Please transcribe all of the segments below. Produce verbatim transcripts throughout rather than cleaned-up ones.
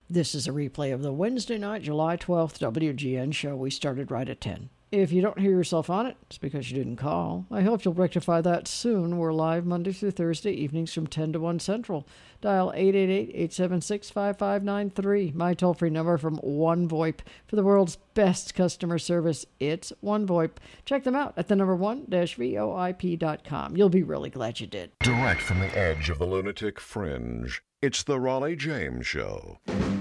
This is a replay of the Wednesday night, July twelfth W G N show. We started right at ten. If you don't hear yourself on it, it's because you didn't call. I hope you'll rectify that soon. We're live Monday through Thursday evenings from ten to one Central. Dial eight eight eight, eight seven six, five five nine three. My toll-free number from OneVoIP. For the world's best customer service, it's OneVoIP. Check them out at the number one dash V O I P dot com. You'll be really glad you did. Direct from the edge of the lunatic fringe, it's the Raleigh James Show.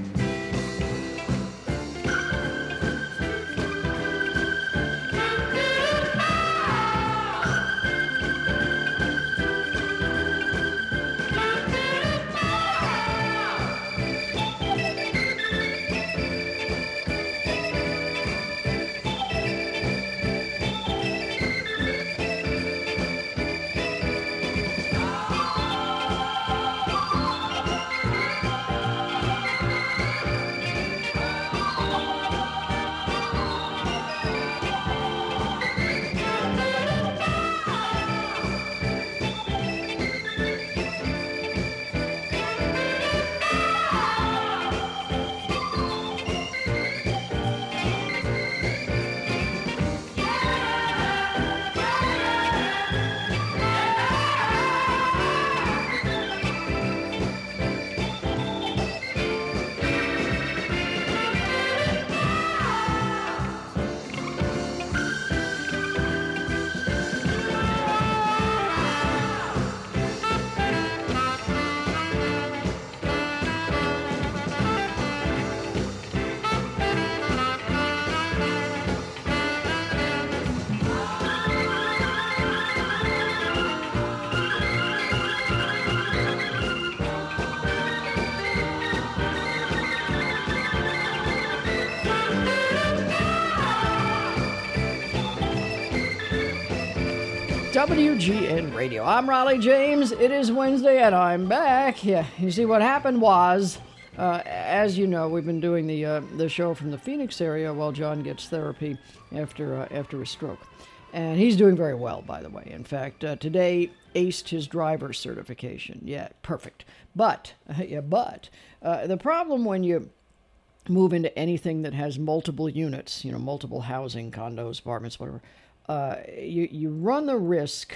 W G N Radio. I'm Raleigh James. It is Wednesday, and I'm back. Yeah, you see, what happened was, uh, as you know, we've been doing the uh, the show from the Phoenix area while John gets therapy after uh, after a stroke, and he's doing very well, by the way. In fact, uh, today aced his driver's certification. Yeah, perfect. But uh, yeah, but uh, the problem when you move into anything that has multiple units, you know, multiple housing, condos, apartments, whatever. Uh, you, you run the risk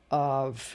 of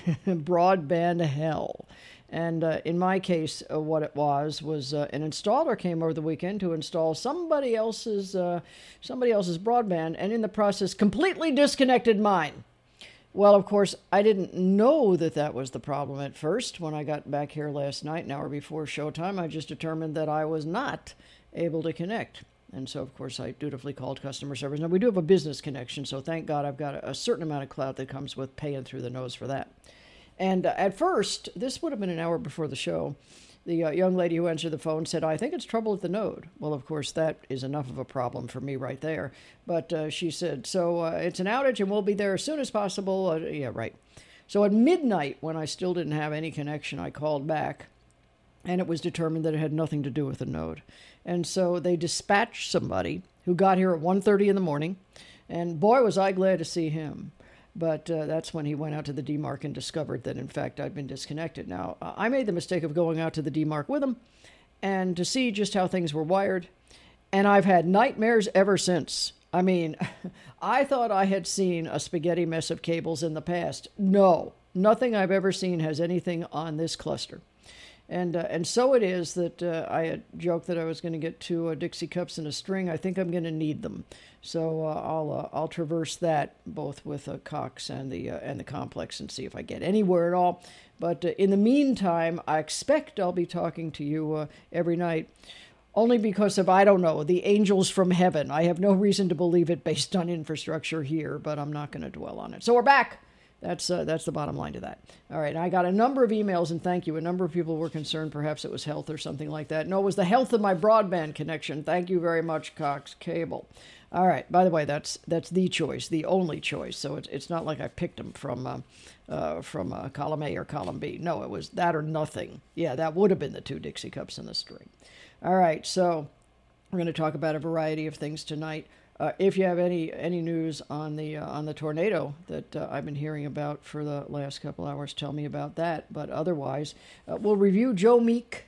broadband hell. And uh, in my case, uh, what it was was uh, an installer came over the weekend to install somebody else's uh, somebody else's broadband, and in the process completely disconnected mine. Well, of course, I didn't know that that was the problem at first. When I got back here last night, an hour before showtime, I just determined that I was not able to connect. And so, of course, I dutifully called customer service. Now, we do have a business connection, so thank God I've got a, a certain amount of clout that comes with paying through the nose for that. And uh, at first, this would have been an hour before the show, the uh, young lady who answered the phone said, I think it's trouble at the node. Well, of course, that is enough of a problem for me right there. But uh, she said, so uh, it's an outage, and we'll be there as soon as possible. Uh, yeah, right. So at midnight, when I still didn't have any connection, I called back. And it was determined that it had nothing to do with the node. And so they dispatched somebody who got here at one thirty in the morning. And boy, was I glad to see him. But uh, that's when he went out to the D MARC and discovered that, in fact, I'd been disconnected. Now, uh, I made the mistake of going out to the D MARC with him and to see just how things were wired. And I've had nightmares ever since. I mean, I thought I had seen a spaghetti mess of cables in the past. No, nothing I've ever seen has anything on this cluster. And uh, and so it is that uh, I had joked that I was going to get two uh, Dixie cups and a string. I think I'm going to need them, so uh, I'll uh, I'll traverse that both with uh, Cox and the uh, and the complex and see if I get anywhere at all. But uh, in the meantime, I expect I'll be talking to you uh, every night, only because of I don't know the angels from heaven. I have no reason to believe it based on infrastructure here, but I'm not going to dwell on it. So we're back. That's uh, that's the bottom line to that. All right, I got a number of emails, and thank you. A number of people were concerned perhaps it was health or something like that. No, it was the health of my broadband connection. Thank you very much, Cox Cable. All right, by the way, that's that's the choice, the only choice. So it's it's not like I picked them from uh, uh, from uh, column A or column B. No, it was that or nothing. Yeah, that would have been the two Dixie cups and the string. All right, so we're going to talk about a variety of things tonight. Uh, if you have any any news on the uh, on the tornado that uh, I've been hearing about for the last couple hours, tell me about that. But otherwise, uh, we'll review Joe Meek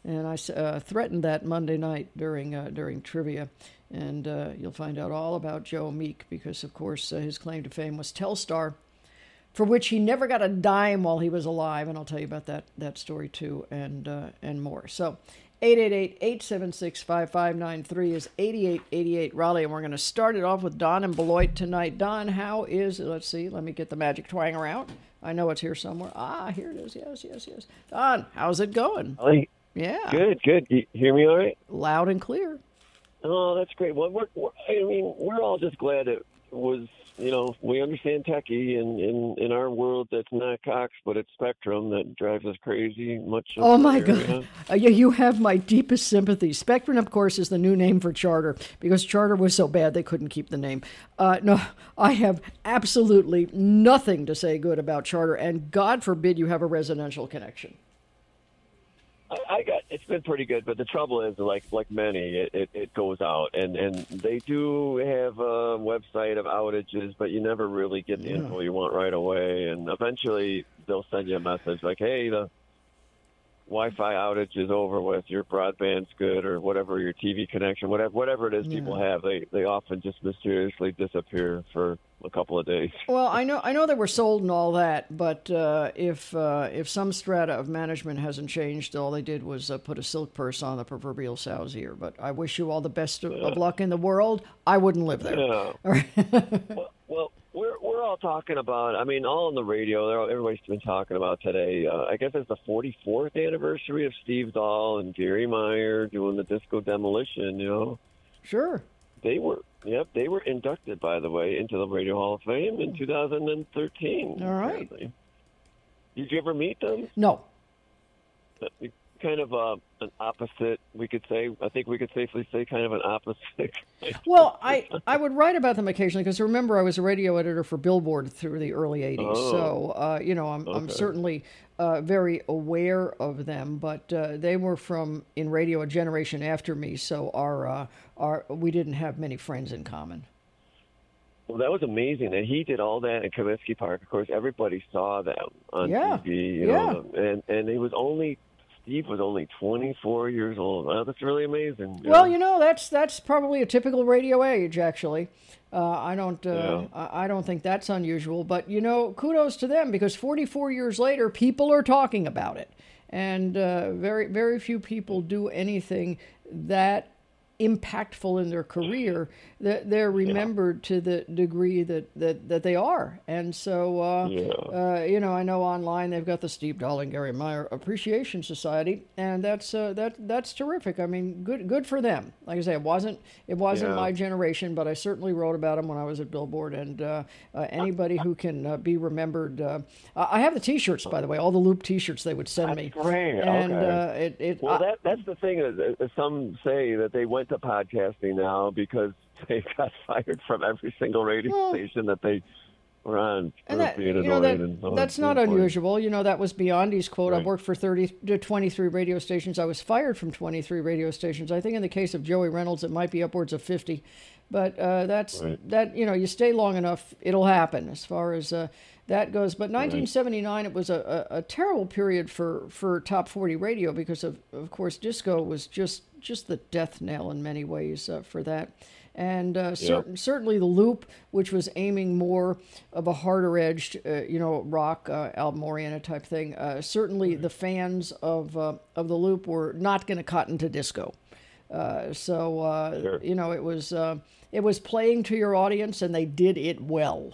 And I uh, threatened that Monday night during uh, during trivia. And uh, you'll find out all about Joe Meek because, of course, uh, his claim to fame was Telstar, for which he never got a dime while he was alive. And I'll tell you about that that story, too, and uh, and more. So eight eight eight, eight seven six, five five nine three is eighty-eight eighty-eight Raleigh. And we're going to start it off with Don and Beloit tonight. Don, how is, let's see, let me get the magic twanger out. I know it's here somewhere. Ah, here it is. Yes, yes, yes. Don, how's it going? Hi. Yeah. Good, good. You hear me all right? Loud and clear. Oh, that's great. Well, we're, we're, I mean, we're all just glad it was, you know, we understand techie, and in, in our world, that's not Cox, but it's Spectrum that drives us crazy. Much. Oh, my God. Uh, you, you have my deepest sympathy. Spectrum, of course, is the new name for Charter, because Charter was so bad they couldn't keep the name. Uh, no, I have absolutely nothing to say good about Charter, and God forbid you have a residential connection. I got it's been pretty good, but the trouble is, like like many, it, it, it goes out, and, and they do have a website of outages, but you never really get the yeah. info you want right away, and eventually they'll send you a message like, hey, the Wi-Fi outage is over with, your broadband's good, or whatever, your T V connection, whatever whatever it is yeah. people have, they, they often just mysteriously disappear for a couple of days. Well, I know I know they were sold and all that, but uh, if uh, if some strata of management hasn't changed, all they did was uh, put a silk purse on the proverbial sow's ear. But I wish you all the best of, yeah. of luck in the world. I wouldn't live there. Yeah. well, well, we're we're all talking about. I mean, all on the radio. Everybody's been talking about today. Uh, I guess it's the forty-fourth anniversary of Steve Dahl and Gary Meyer doing the Disco Demolition. You know. Sure. They were, yep, they were inducted, by the way, into the Radio Hall of Fame in two thousand thirteen. All right. Apparently. Did you ever meet them? No. Kind of uh, an opposite, we could say. I think we could safely say kind of an opposite. Well, I, I would write about them occasionally because remember I was a radio editor for Billboard through the early eighties. Oh. So, uh, you know, I'm, okay. I'm certainly uh, very aware of them. But uh, they were from, in radio, a generation after me. So our, uh, our we didn't have many friends in common. Well, that was amazing. And he did all that in Comiskey Park. Of course, everybody saw them on yeah. T V. You yeah. know, and, and he was only... Steve was only twenty-four years old. Wow, that's really amazing. You well, know? you know, that's that's probably a typical radio age, actually. Uh, I don't uh, yeah. I, I don't think that's unusual. But, you know, kudos to them because forty-four years later, people are talking about it. And uh, very, very few people do anything that impactful in their career that they're remembered yeah. to the degree that, that, that they are. And so, uh, yeah. uh, you know, I know online they've got the Steve Dahl and Gary Meyer Appreciation Society, and that's uh, that that's terrific. I mean, good good for them. Like I say, it wasn't it wasn't yeah. my generation, but I certainly wrote about them when I was at Billboard. And uh, uh, anybody who can uh, be remembered, uh, I have the T-shirts, by the way, all the Loop T-shirts they would send that's me. Great. And okay. uh, it, it well, I, that that's the thing. Is, is some say that they went to podcasting now because they got fired from every single radio well, station that they were on. And that, you know, that, and so that's not unusual. You know, that was Biondi's quote. Right. I've worked for thirty to twenty-three radio stations. I was fired from twenty-three radio stations. I think in the case of Joey Reynolds, it might be upwards of fifty. But uh, that's right. that. You know, you stay long enough, it'll happen. As far as uh, that goes. But nineteen seventy-nine, right. it was a, a, a terrible period for, for top forty radio because of of course disco was just just the death knell in many ways uh, for that. And uh, cer- yeah. certainly the Loop, which was aiming more of a harder-edged, uh, you know, rock uh, album-oriented type thing. Uh, certainly mm-hmm. the fans of uh, of the Loop were not going to cotton to disco. Uh, so uh, sure. you know, it was uh, it was playing to your audience, and they did it well.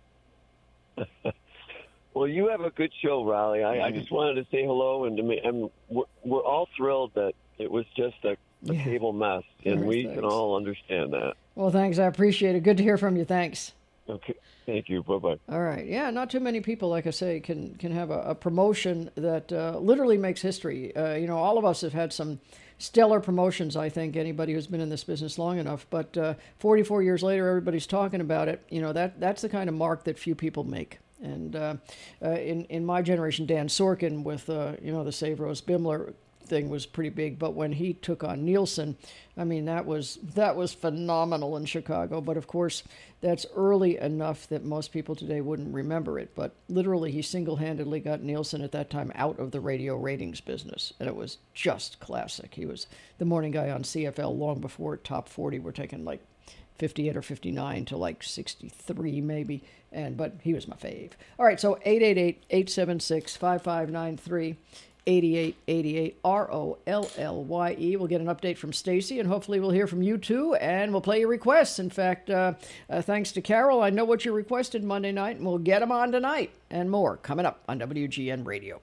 Well, you have a good show, Raleigh. I, I just wanted to say hello, and, to me, and we're, we're all thrilled that it was just a, a yeah. cable mess, and right, we thanks. can all understand that. Well, thanks. I appreciate it. Good to hear from you. Thanks. Okay. Thank you. Bye-bye. All right. Yeah, not too many people, like I say, can can have a, a promotion that uh, literally makes history. Uh, you know, all of us have had some stellar promotions, I think, anybody who's been in this business long enough. But uh, forty-four years later, everybody's talking about it. You know, that that's the kind of mark that few people make. And uh, uh, in, in my generation, Dan Sorkin with, uh, you know, the Save Rose Bimler thing was pretty big, but when he took on Nielsen, I mean, that was that was phenomenal in Chicago. But of course, that's early enough that most people today wouldn't remember it. But literally, he single-handedly got Nielsen at that time out of the radio ratings business, and it was just classic. He was the morning guy on C F L long before Top forty were taking like fifty-eight or fifty-nine to like sixty-three maybe, and but he was my fave. All right, so eight eight eight, eight seven six, five five nine three. eighty-eight eighty-eight, R O L L Y E. We'll get an update from Stacy, and hopefully we'll hear from you too, and we'll play your requests. In fact, uh, uh, thanks to Carol, I know what you requested Monday night, and we'll get them on tonight, and more coming up on W G N Radio.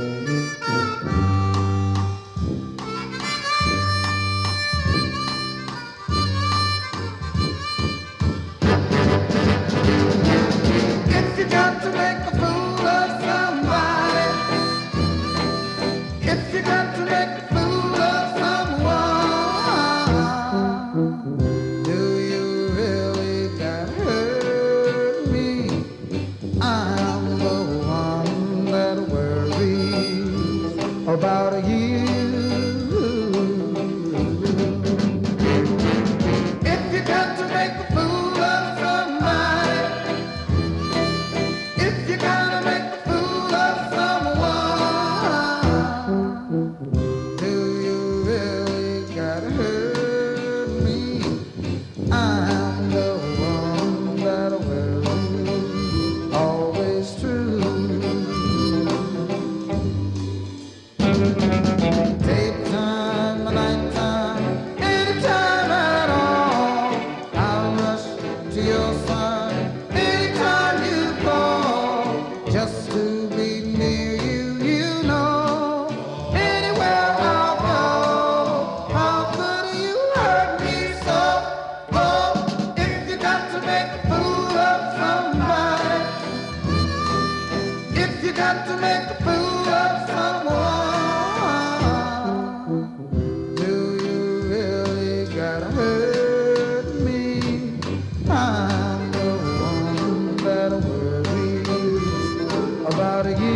If you got to make a fool of somebody, if you got to make a fool of someone, do you really got to hurt me? I'm the one that worries about you. If you got to make a fool of somebody, if you gotta make a fool of someone, do you really gotta hurt me? I'm the one that will always true. Daytime, nighttime, anytime at all, I'll rush to your side anytime you call, just to be near you, you know. Anywhere I'll go, how could you hurt me so? Oh, if you got to make a fool of somebody, if you got to make a fool of someone, do you really gotta hurt me? I'm the one that worries about you.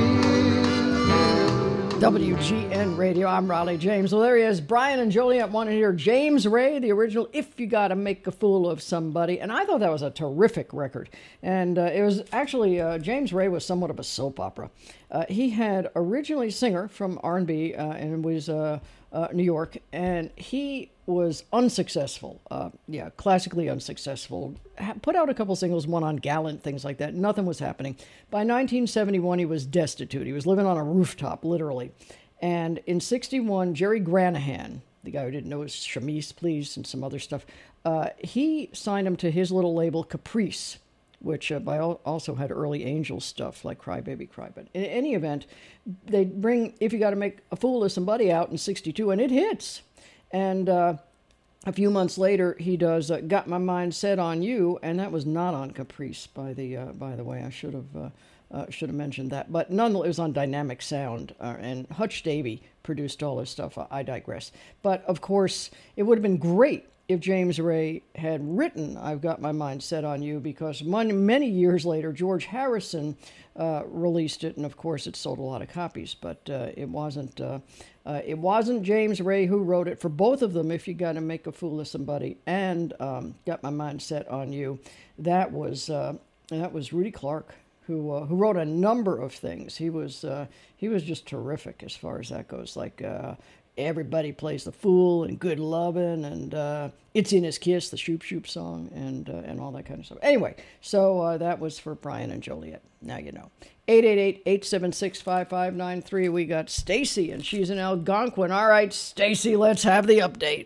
W G N Radio, I'm Raleigh James. Well, there he is. Brian and Joliet want to hear James Ray, the original If You Gotta Make a Fool of Somebody. And I thought that was a terrific record. And uh, it was actually, uh, James Ray was somewhat of a soap opera. Uh, he had originally singer from R and B uh, and was uh, uh, New York, and he was unsuccessful. Uh, yeah, classically unsuccessful. Ha- put out a couple singles, one on Gallant, things like that. Nothing was happening. By nineteen seventy-one, he was destitute. He was living on a rooftop, literally. And in sixty-one, Jerry Granahan, the guy who didn't know his Chemise, Please, and some other stuff, uh, he signed him to his little label, Caprice, which uh, by al- also had early Angels stuff like Cry Baby Cry. But in any event, they bring If You Gotta Make a Fool of Somebody out in sixty-two, and it hits. And uh, a few months later, he does uh, Got My Mind Set on You, and that was not on Caprice, by the uh, by the way. I should have uh, uh, should have mentioned that. But nonetheless, it was on Dynamic Sound, uh, and Hutch Davey produced all this stuff. I digress. But, of course, it would have been great if James Ray had written I've Got My Mind Set on You, because many, many years later, George Harrison uh, released it, and of course it sold a lot of copies, but uh, it wasn't uh, uh, it wasn't James Ray who wrote it. For both of them, If You Gotta Make a Fool of Somebody and um, Got My Mind Set on You, that was uh, that was Rudy Clark, who uh, who wrote a number of things. He was uh, he was just terrific as far as that goes, like uh, Everybody Plays the Fool and Good Lovin' and uh, It's in His Kiss, the Shoop Shoop song, and uh, and all that kind of stuff. Anyway, so uh, that was for Brian and Joliet. Now you know. eight eight eight, eight seven six, five five nine three. We got Stacy, and she's in Algonquin. All right, Stacy, let's have the update.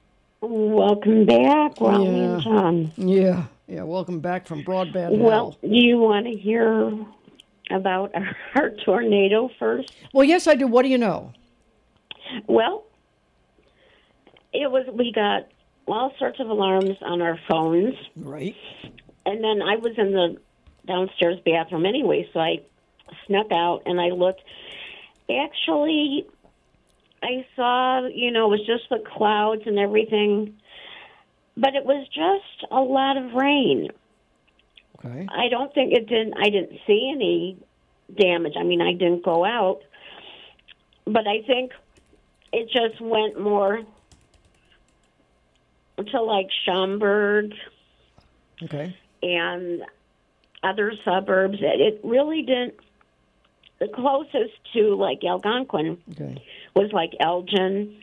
Welcome back, Raleigh Yeah. and John. Yeah, yeah, welcome back from broadband Well, hell. do you want to hear about our, our tornado first? Well, yes, I do. What do you know? Well, it was we got all sorts of alarms on our phones, Right. and then I was in the downstairs bathroom anyway, so I snuck out and I looked. Actually, I saw, you know, it was just the clouds and everything, but it was just a lot of rain. Okay. I don't think it didn't, I didn't see any damage. I mean, I didn't go out, but I think it just went more to like Schaumburg Okay. and other suburbs. It, it really didn't. The closest to like Algonquin Okay. was like Elgin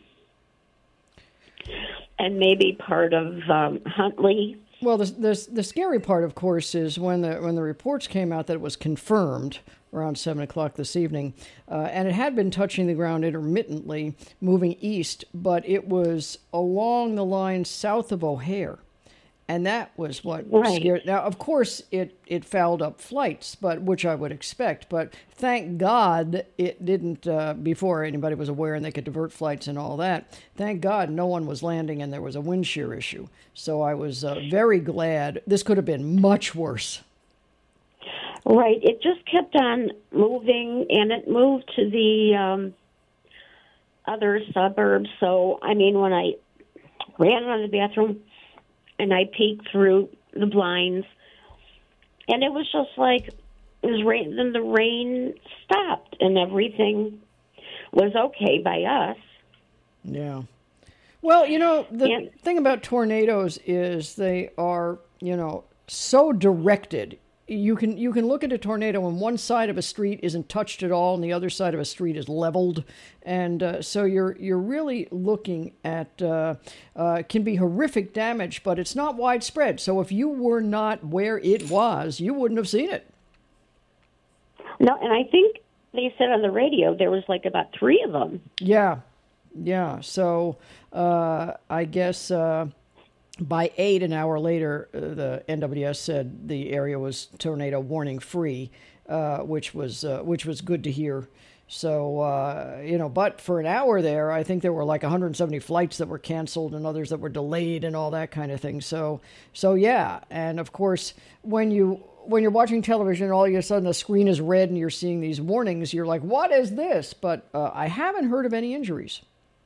and maybe part of um, Huntley. Well, the, the the scary part, of course, is when the when the reports came out that it was confirmed around seven o'clock this evening, uh, and it had been touching the ground intermittently, moving east, but it was along the line south of O'Hare. And that was what Right. scared. Now, of course, it, it fouled up flights, but which I would expect. But thank God it didn't, uh, before anybody was aware and they could divert flights and all that. Thank God no one was landing and there was a wind shear issue. So I was uh, very glad. This could have been much worse. Right. It just kept on moving, and it moved to the um, other suburbs. So, I mean, when I ran out of the bathroom and I peeked through the blinds, and it was just like, it was rain. Then the rain stopped, and everything was okay by us. Yeah. Well, you know, the And- thing about tornadoes is they are, you know, so directed. You can you can look at a tornado and one side of a street isn't touched at all, and the other side of a street is leveled, and uh, so you're you're really looking at uh, uh, can be horrific damage, but it's not widespread. So if you were not where it was, you wouldn't have seen it. No, and I think they said on the radio there was like about three of them. Yeah, yeah. So uh, I guess. Uh, By eight, an hour later, uh, the N W S said the area was tornado warning free, uh, which was uh, which was good to hear. So uh, you know, but for an hour there, I think there were like one hundred seventy flights that were canceled and others that were delayed and all that kind of thing. So so yeah, and of course when you when you're watching television, all of a sudden the screen is red and you're seeing these warnings, you're like, what is this? But uh, I haven't heard of any injuries.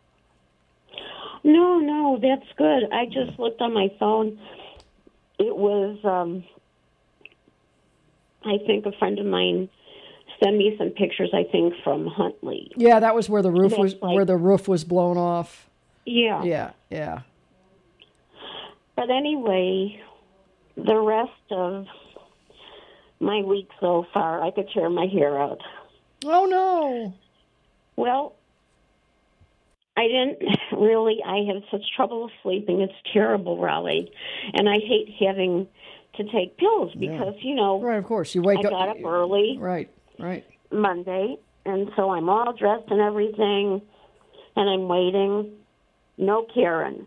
No, no, that's good. I just looked on my phone. It was, um, I think a friend of mine sent me some pictures, I think, from Huntley. Yeah, that was where the roof That's was like- where the roof was blown off. Yeah. Yeah, yeah. But anyway, the rest of my week so far, I could tear my hair out. Oh no. Well, I didn't really. I have such trouble sleeping. It's terrible, Raleigh. And I hate having to take pills because, you know, Right, of course. You wake I up. got up early Right, right. Monday, and so I'm all dressed and everything, and I'm waiting. No Karen.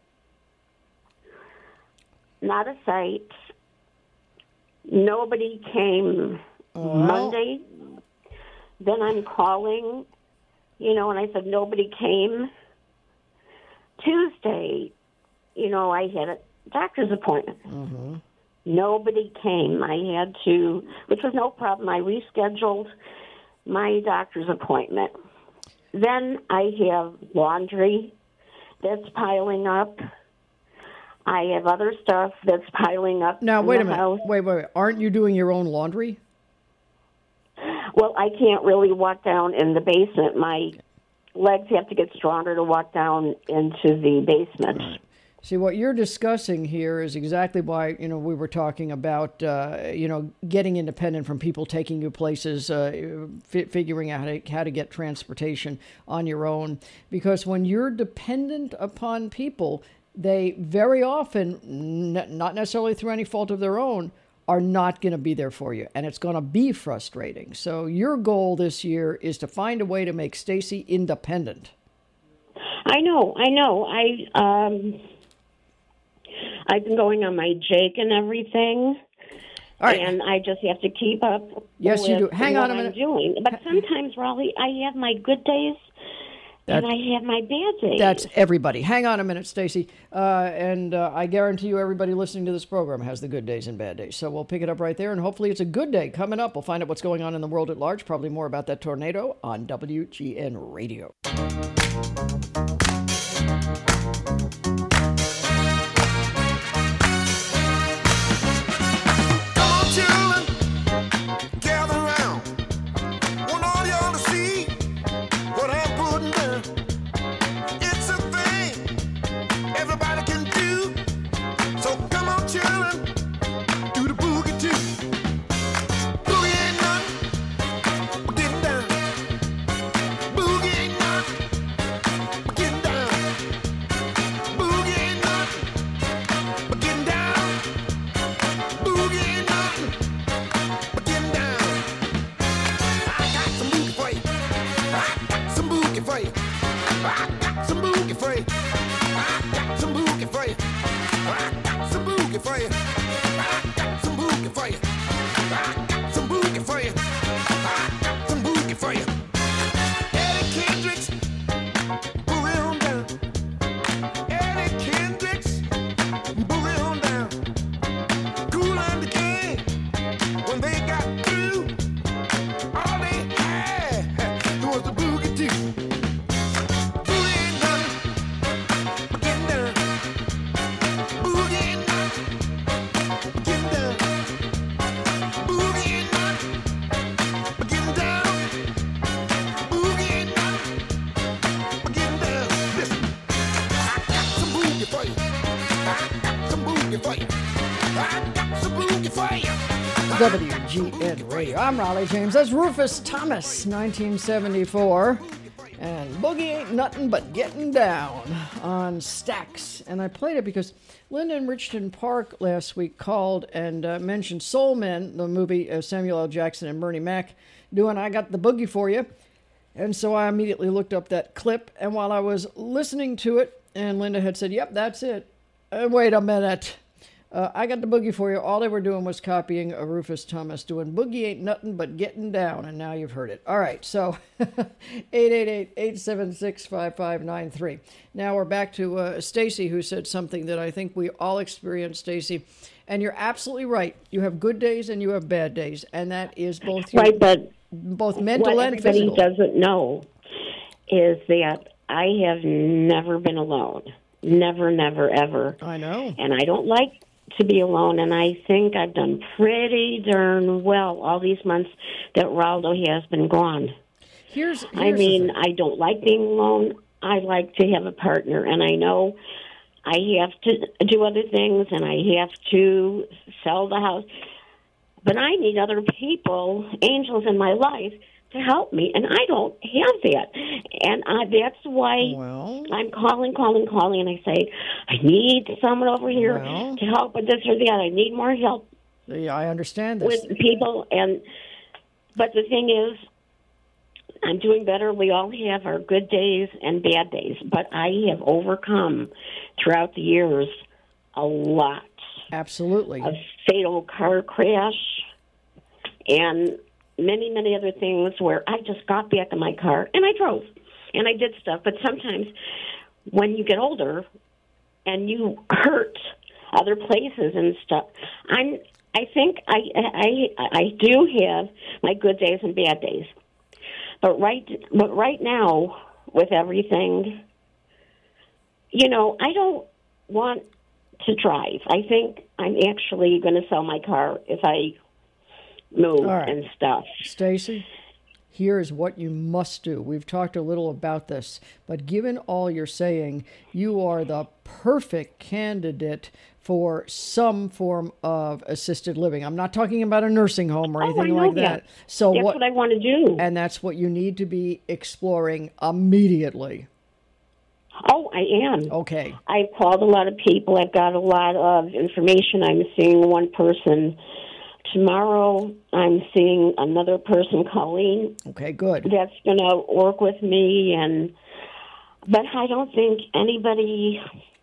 Not a sight. Nobody came Monday. Then I'm calling. You know, and I said, nobody came. Tuesday, you know, I had a doctor's appointment. Mm-hmm. Nobody came. I had to, which was no problem. I rescheduled my doctor's appointment. Then I have laundry that's piling up. I have other stuff that's piling up. Now, in wait the a minute. house. Wait, wait, wait. Aren't you doing your own laundry? Well, I can't really walk down in the basement. My legs have to get stronger to walk down into the basement. See, what you're discussing here is exactly why, you know, we were talking about, uh, you know, getting independent from people taking you places, uh, fi- figuring out how to, how to get transportation on your own. Because when you're dependent upon people, they very often, n- not necessarily through any fault of their own, are not going to be there for you, and it's going to be frustrating. So your goal this year is to find a way to make Stacy independent. I know, I know. I um, I've been going on my Jake and everything, All right. and I just have to keep up. Yes, you with do. Hang what on a I'm minute. doing. But sometimes, Raleigh, I have my good days, and That- I have my bad days. That's everybody. Hang on a minute, Stacy. Uh, and uh, I guarantee you everybody listening to this program has the good days and bad days. So we'll pick it up right there, and hopefully it's a good day. Coming up, we'll find out what's going on in the world at large, probably more about that tornado on W G N Radio. Come on, children, gather round. Want all y'all to see what I'm putting down. boogie for you. I got some boogie for you. I got some boogie for you. W G N Radio. I'm Raleigh James. That's Rufus Thomas, nineteen seventy-four. And Boogie Ain't Nothing But Getting Down on Stax. And I played it because Linda in Richton Park last week called and uh, mentioned Soul Men, the movie uh, Samuel L. Jackson and Bernie Mac doing I Got the Boogie For You. And so I immediately looked up that clip. And while I was listening to it, and Linda had said, yep, that's it. Uh, wait a minute. Uh, I Got the Boogie For You. All they were doing was copying a Rufus Thomas doing Boogie Ain't Nothing But Getting Down, and now you've heard it. All right, so eight eight eight, eight seven six, five five nine three. Now we're back to uh, Stacy, who said something that I think we all experience, Stacy, and you're absolutely right. You have good days and you have bad days, and that is both your, Right, but both mental what and everybody physical. doesn't know is that I have never been alone. Never, never, ever. I know. And I don't like to be alone, and I think I've done pretty darn well all these months that Raldo has been gone. Here's, here's I mean, the thing. I don't like being alone. I like to have a partner, and I know I have to do other things, and I have to sell the house. But I need other people, angels in my life, to help me, and I don't have that. And I, that's why Well, I'm calling, calling, calling, and I say, I need someone over here Well. to help with this or that. I need more help yeah, I understand this. with people. And but the thing is, I'm doing better. We all have our good days and bad days, but I have overcome throughout the years a lot. Absolutely. A fatal car crash and many, many other things where I just got back in my car and I drove and I did stuff. But sometimes when you get older and you hurt other places and stuff, I'm, I think I, I, I do have my good days and bad days. But right, but right now with everything, you know, I don't want to drive. I think I'm actually going to sell my car if I move All right. and stuff. Stacy, here is what you must do. We've talked a little about this, but given all you're saying, you are the perfect candidate for some form of assisted living. I'm not talking about a nursing home or Oh, anything I know like that. that. So That's what, what I want to do. and that's what you need to be exploring immediately. Oh, I am. Okay. I've called a lot of people. I've got a lot of information. I'm seeing one person tomorrow. I'm seeing another person, Colleen, Okay, good. that's going to work with me. And but I don't think anybody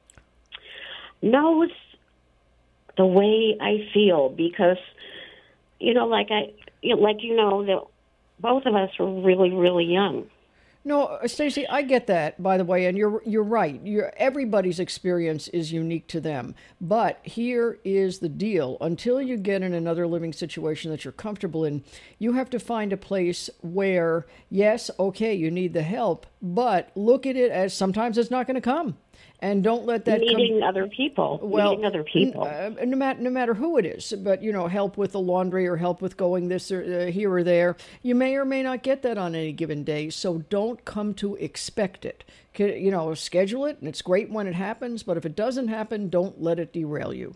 knows the way I feel because, you know, like I, you know, like you know, that both of us were really, really young. No, uh, Stacy, I get that, by the way, and you're you're right. You're, everybody's experience is unique to them. But here is the deal. Until you get in another living situation that you're comfortable in, you have to find a place where, yes, okay, you need the help, but look at it as sometimes it's not going to come. And don't let that Meeting come... other people. Well, meeting other people. n- uh, no matter no matter who it is, but you know, help with the laundry or help with going this or uh, here or there. You may or may not get that on any given day, so don't come to expect it. C- You know, schedule it, and it's great when it happens. But if it doesn't happen, don't let it derail you.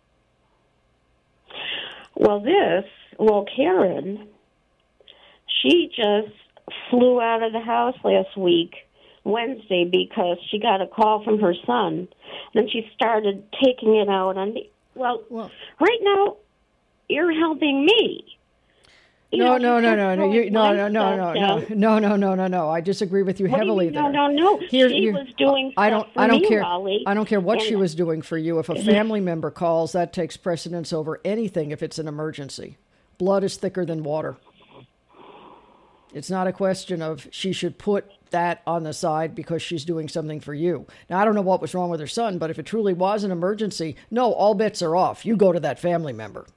Well, this, well, Karen, she just flew out of the house last week, Wednesday, because she got a call from her son. Then she started taking it out on me. Well, Well- right now, you're helping me. You No, know, no, you no, kept no, no, throwing you, no, no, no, myself no, down. no, no, no, no, no, no. I disagree with you What do you heavily mean? there. No, no, no. Here- she here- was doing I stuff don't. for I don't me, care. Raleigh, I don't care what and- she was doing for you. If a family member calls, that takes precedence over anything. If it's an emergency, blood is thicker than water. It's not a question of she should put that on the side because she's doing something for you. Now, I don't know what was wrong with her son, but if it truly was an emergency, no, all bets are off. You go to that family member.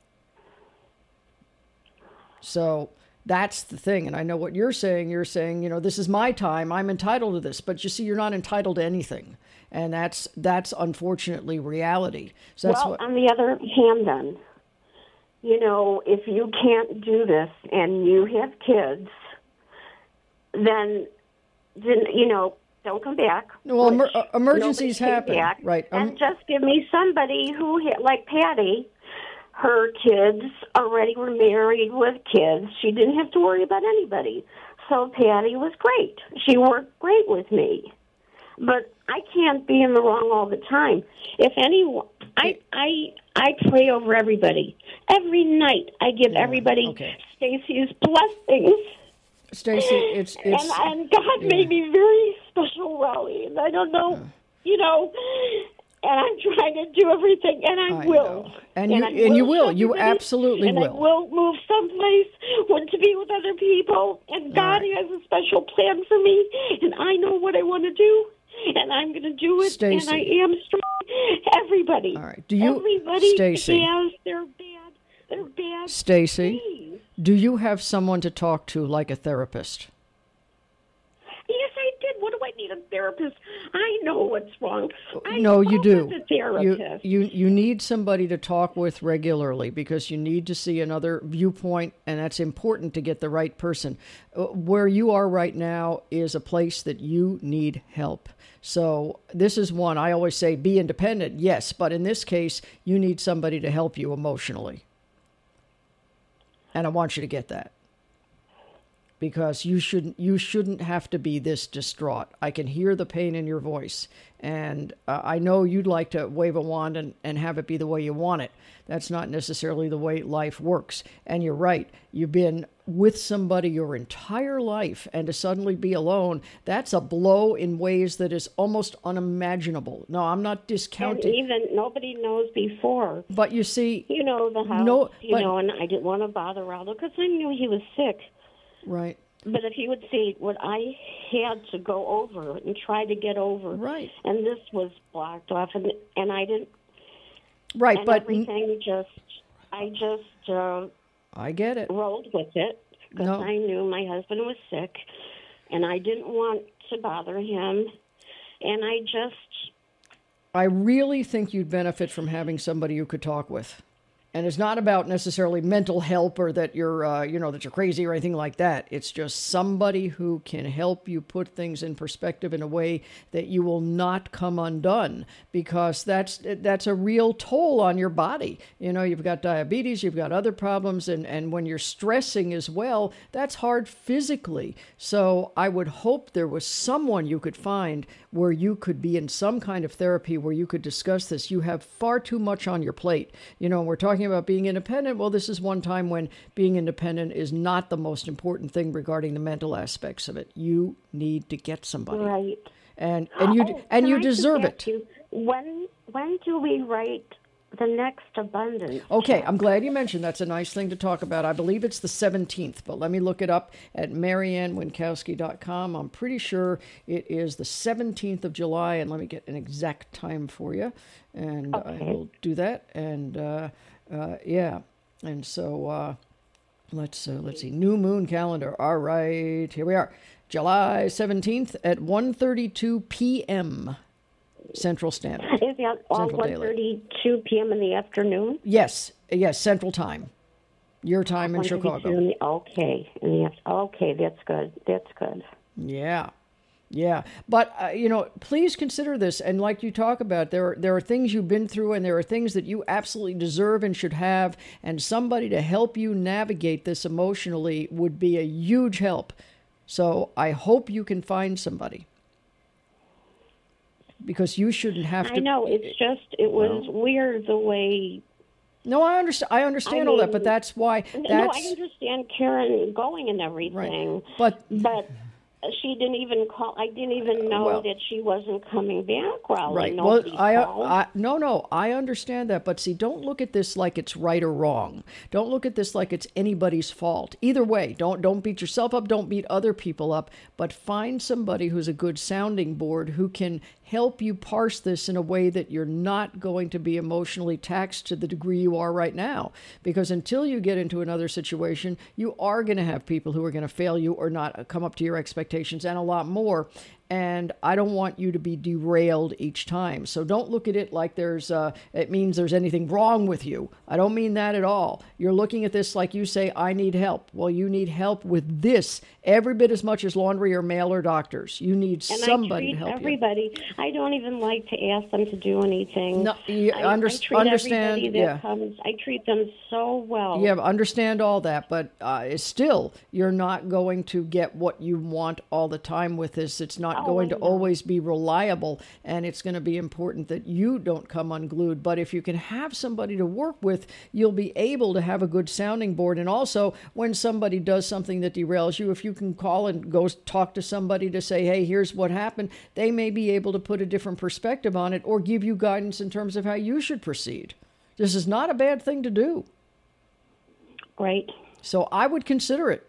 So that's the thing. And I know what you're saying. You're saying, you know, this is my time. I'm entitled to this. But you see, you're not entitled to anything. And that's that's unfortunately reality. So that's well, what. on the other hand, then, you know, if you can't do this and you have kids, then, then you know, don't come back. Well, emer- which uh, emergencies nobody came happen, back, right? Um, and just give me somebody who, ha- like Patty, her kids already were married with kids. She didn't have to worry about anybody. So Patty was great. She worked great with me. But I can't be in the wrong all the time. If anyone, I I I pray over everybody every night. I give everybody okay. Stacy's blessings, Stacy, it's it's and and God yeah. made me very special, Raleigh. And I don't know, you know, and I'm trying to do everything, and I, I will, know. And you- I and you will. show You everybody, absolutely and will. I will move someplace when to be with other people, and God right. has a special plan for me, and I know what I want to do. And I'm going to do it, Stacey. and I am strong. Everybody, All right. Do you- everybody Stacey. has their bad, their bad Stacy, days. do you have someone to talk to like a therapist? Yes, I did. What do I need a therapist? I know what's wrong. I No, you do. was a therapist. You, you you need somebody to talk with regularly because you need to see another viewpoint, and that's important to get the right person. Uh, Where you are right now is a place that you need help. So this is one I always say: be independent, yes, but in this case, you need somebody to help you emotionally, and I want you to get that. Because you shouldn't you shouldn't have to be this distraught. I can hear the pain in your voice, and uh, I know you'd like to wave a wand and, and have it be the way you want it. That's not necessarily the way life works. And you're right. You've been with somebody your entire life, and to suddenly be alone, that's a blow in ways that is almost unimaginable. No, I'm not and discounting. even nobody knows before. But you see, You know the house. No, you but- know, and I didn't want to bother Raldo because I knew he was sick. right, But if he would see what I had to go over and try to get over, right, and this was blocked off, and and I didn't, right. and But everything just, I just uh, I get it. rolled with it because No. I knew my husband was sick, and I didn't want to bother him, and I just, I really think you'd benefit from having somebody you could talk with. And it's not about necessarily mental help or that you're, uh, you know, that you're crazy or anything like that. It's just somebody who can help you put things in perspective in a way that you will not come undone, because that's that's a real toll on your body. You know, you've got diabetes, you've got other problems, and, and when you're stressing as well, that's hard physically. So I would hope there was someone you could find where you could be in some kind of therapy where you could discuss this. You have far too much on your plate. You know, we're talking about being independent. Well, this is one time when being independent is not the most important thing regarding the mental aspects of it. You need to get somebody. right. And and you Oh, and can you I just deserve ask it. you, when when do we write the next abundance? Okay, I'm glad you mentioned that's a nice thing to talk about. I believe it's the seventeenth, but let me look it up at marianne winkowski dot com. I'm pretty sure it is the seventeenth of July, and let me get an exact time for you, and I Okay. will do that. And uh, uh, yeah, and so uh, let's uh, let's see, new moon calendar. All right, here we are, July seventeenth at one thirty-two p.m. Central Standard. Is that all Central one Daylight. thirty-two p.m. in the afternoon? Yes, yes, Central Time. Your time in one thirty-two Chicago. in the- Okay, in the aft- okay, that's good. That's good. Yeah. Yeah. But, uh, you know, please consider this. And like you talk about, there are, there are things you've been through, and there are things that you absolutely deserve and should have. And somebody to help you navigate this emotionally would be a huge help. So I hope you can find somebody. Because you shouldn't have to. I know, it's just, it was weird the way. No, I understand. I understand I all that, mean, but that's why. That's, No, I understand Karen going and everything. But But she didn't even call. I didn't even know Well- that she wasn't coming back, Raleigh. Right. Well, Nobody I, called. I, no, no, I understand that. But see, don't look at this like it's right or wrong. Don't look at this like it's anybody's fault. Either way, don't don't beat yourself up. Don't beat other people up. But find somebody who's a good sounding board who can help you parse this in a way that you're not going to be emotionally taxed to the degree you are right now. Because until you get into another situation, you are going to have people who are going to fail you or not come up to your expectations, and a lot more. And I don't want you to be derailed each time. So don't look at it like there's, uh, it means there's anything wrong with you. I don't mean that at all. You're looking at this like you say, I need help. Well, you need help with this every bit as much as laundry or mail or doctors. You need and somebody I treat to help everybody. you. I don't even like to ask them to do anything. No, you I, under, I treat understand. everybody that Yeah. comes. I treat them so well. Yeah, understand all that, but uh, still, you're not going to get what you want all the time with this. It's not Oh, going to I know. always be reliable, and it's going to be important that you don't come unglued. But if you can have somebody to work with, you'll be able to have a good sounding board. And also, when somebody does something that derails you, if you can call and go talk to somebody to say, hey, here's what happened, they may be able to put a different perspective on it or give you guidance in terms of how you should proceed. This is not a bad thing to do. Right. So I would consider it.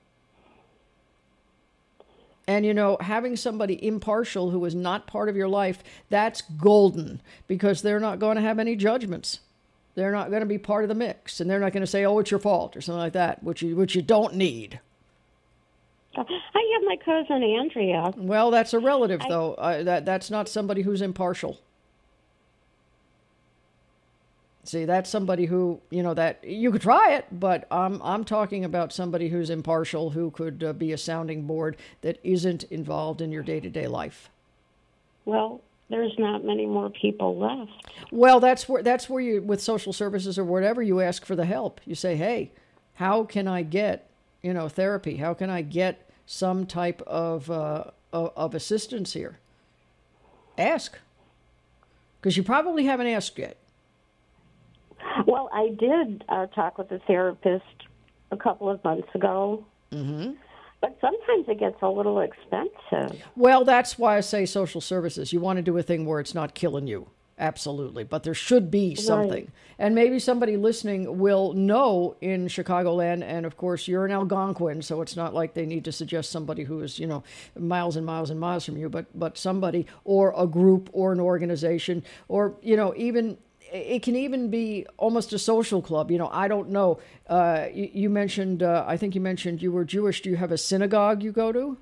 And, you know, having somebody impartial who is not part of your life, that's golden, because they're not going to have any judgments. They're not going to be part of the mix, and they're not going to say, oh, it's your fault or something like that, which you, which you don't need. I have my cousin Andrea. Well, that's a relative, I- though. Uh, that That's not somebody who's impartial. See, that's somebody who, you know, that you could try it, but I'm I'm talking about somebody who's impartial, who could uh, be a sounding board that isn't involved in your day-to-day life. Well, there's not many more people left. Well, that's where that's where you, with social services or whatever, you ask for the help. You say, hey, how can I get, you know, therapy? How can I get some type of uh, of, of assistance here? Ask, because you probably haven't asked yet. Well, I did uh, talk with a therapist a couple of months ago. Mm-hmm. But sometimes it gets a little expensive. Well, that's why I say social services. You want to do a thing where it's not killing you. Absolutely. But there should be something. Right. And maybe somebody listening will know in Chicagoland. And of course, you're in Algonquin, so it's not like they need to suggest somebody who is, you know, miles and miles and miles from you, but, but somebody or a group or an organization or, you know, even... It can even be almost a social club. You know, I don't know. Uh, you, you mentioned, uh, I think you mentioned you were Jewish. Do you have a synagogue you go to?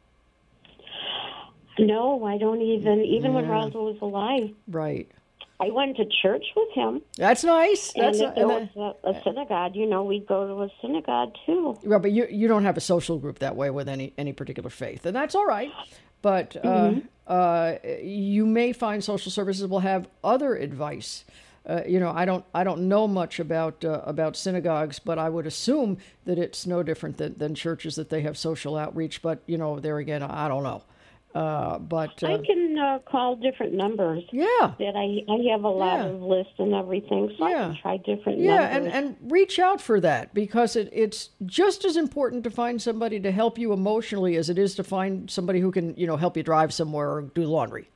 No, I don't even, even when Yeah. Raldo was alive. Right. I went to church with him. That's nice. That's and if a, there and was a, a synagogue, you know, we'd go to a synagogue too. that- right, but you you don't have a social group that way with any any particular faith, and that's all right. But uh, Mm-hmm. uh, you may find social services will have other advice. Uh, you know, I don't I don't know much about uh, about synagogues, but I would assume that it's no different than, than churches, that they have social outreach. But you know, there again, I don't know. Uh, but uh, I can uh, call different numbers. yeah. That I I have a lot Yeah. of lists and everything, so I Yeah. can try different Yeah, and, numbers. and reach out for that, because it, it's just as important to find somebody to help you emotionally as it is to find somebody who can, you know, help you drive somewhere or do laundry.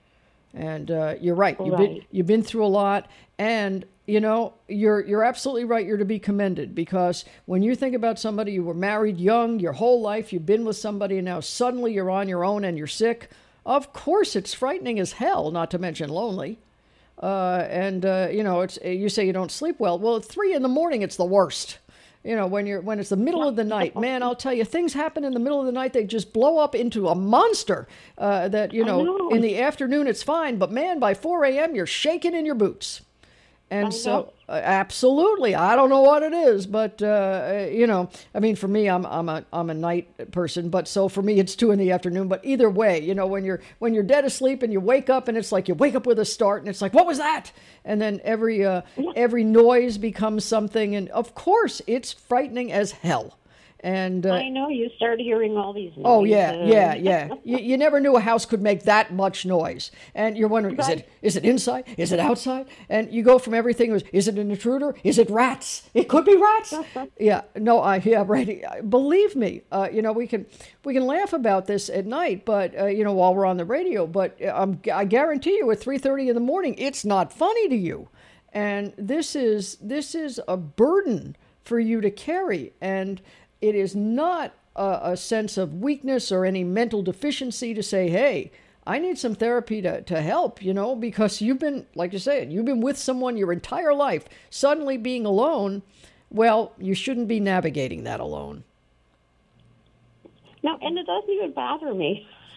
And uh, you're right. You've been Right. you've been through a lot, and you know you're you're absolutely right. You're to be commended, because when you think about somebody, you were married young your whole life, you've been with somebody, and now suddenly you're on your own and you're sick. Of course, it's frightening as hell. Not to mention lonely. Uh, and uh, you know, it's you say you don't sleep well. Well, at three in the morning, it's the worst. You know, when you're when it's the middle of the night, man, I'll tell you, things happen in the middle of the night. They just blow up into a monster. Uh, that you know, know. in the afternoon it's fine, but man, by four a.m. you're shaking in your boots. And I so, know. uh, absolutely, I don't know what it is, but uh, you know, I mean, for me, I'm I'm a I'm a night person, but so for me, it's two in the afternoon. But either way, you know, when you're when you're dead asleep and you wake up, and it's like you wake up with a start, and it's like, what was that? And then every uh, every noise becomes something, and of course, it's frightening as hell. And uh, I know you start hearing all these noises. oh yeah, yeah, yeah. you, you never knew a house could make that much noise, and you're wondering, is Right. it is it inside? Is it outside? And you go from everything was, is it an intruder? Is it rats? It could be rats. yeah, no, I yeah, right. Believe me, uh, you know we can we can laugh about this at night, but uh, you know while we're on the radio, but um, I guarantee you, at three thirty in the morning, it's not funny to you, and this is this is a burden for you to carry, and it is not a, a sense of weakness or any mental deficiency to say, hey, I need some therapy to, to help, you know, because you've been, like you said, you've been with someone your entire life. Suddenly being alone, well, you shouldn't be navigating that alone. No, and it doesn't even bother me.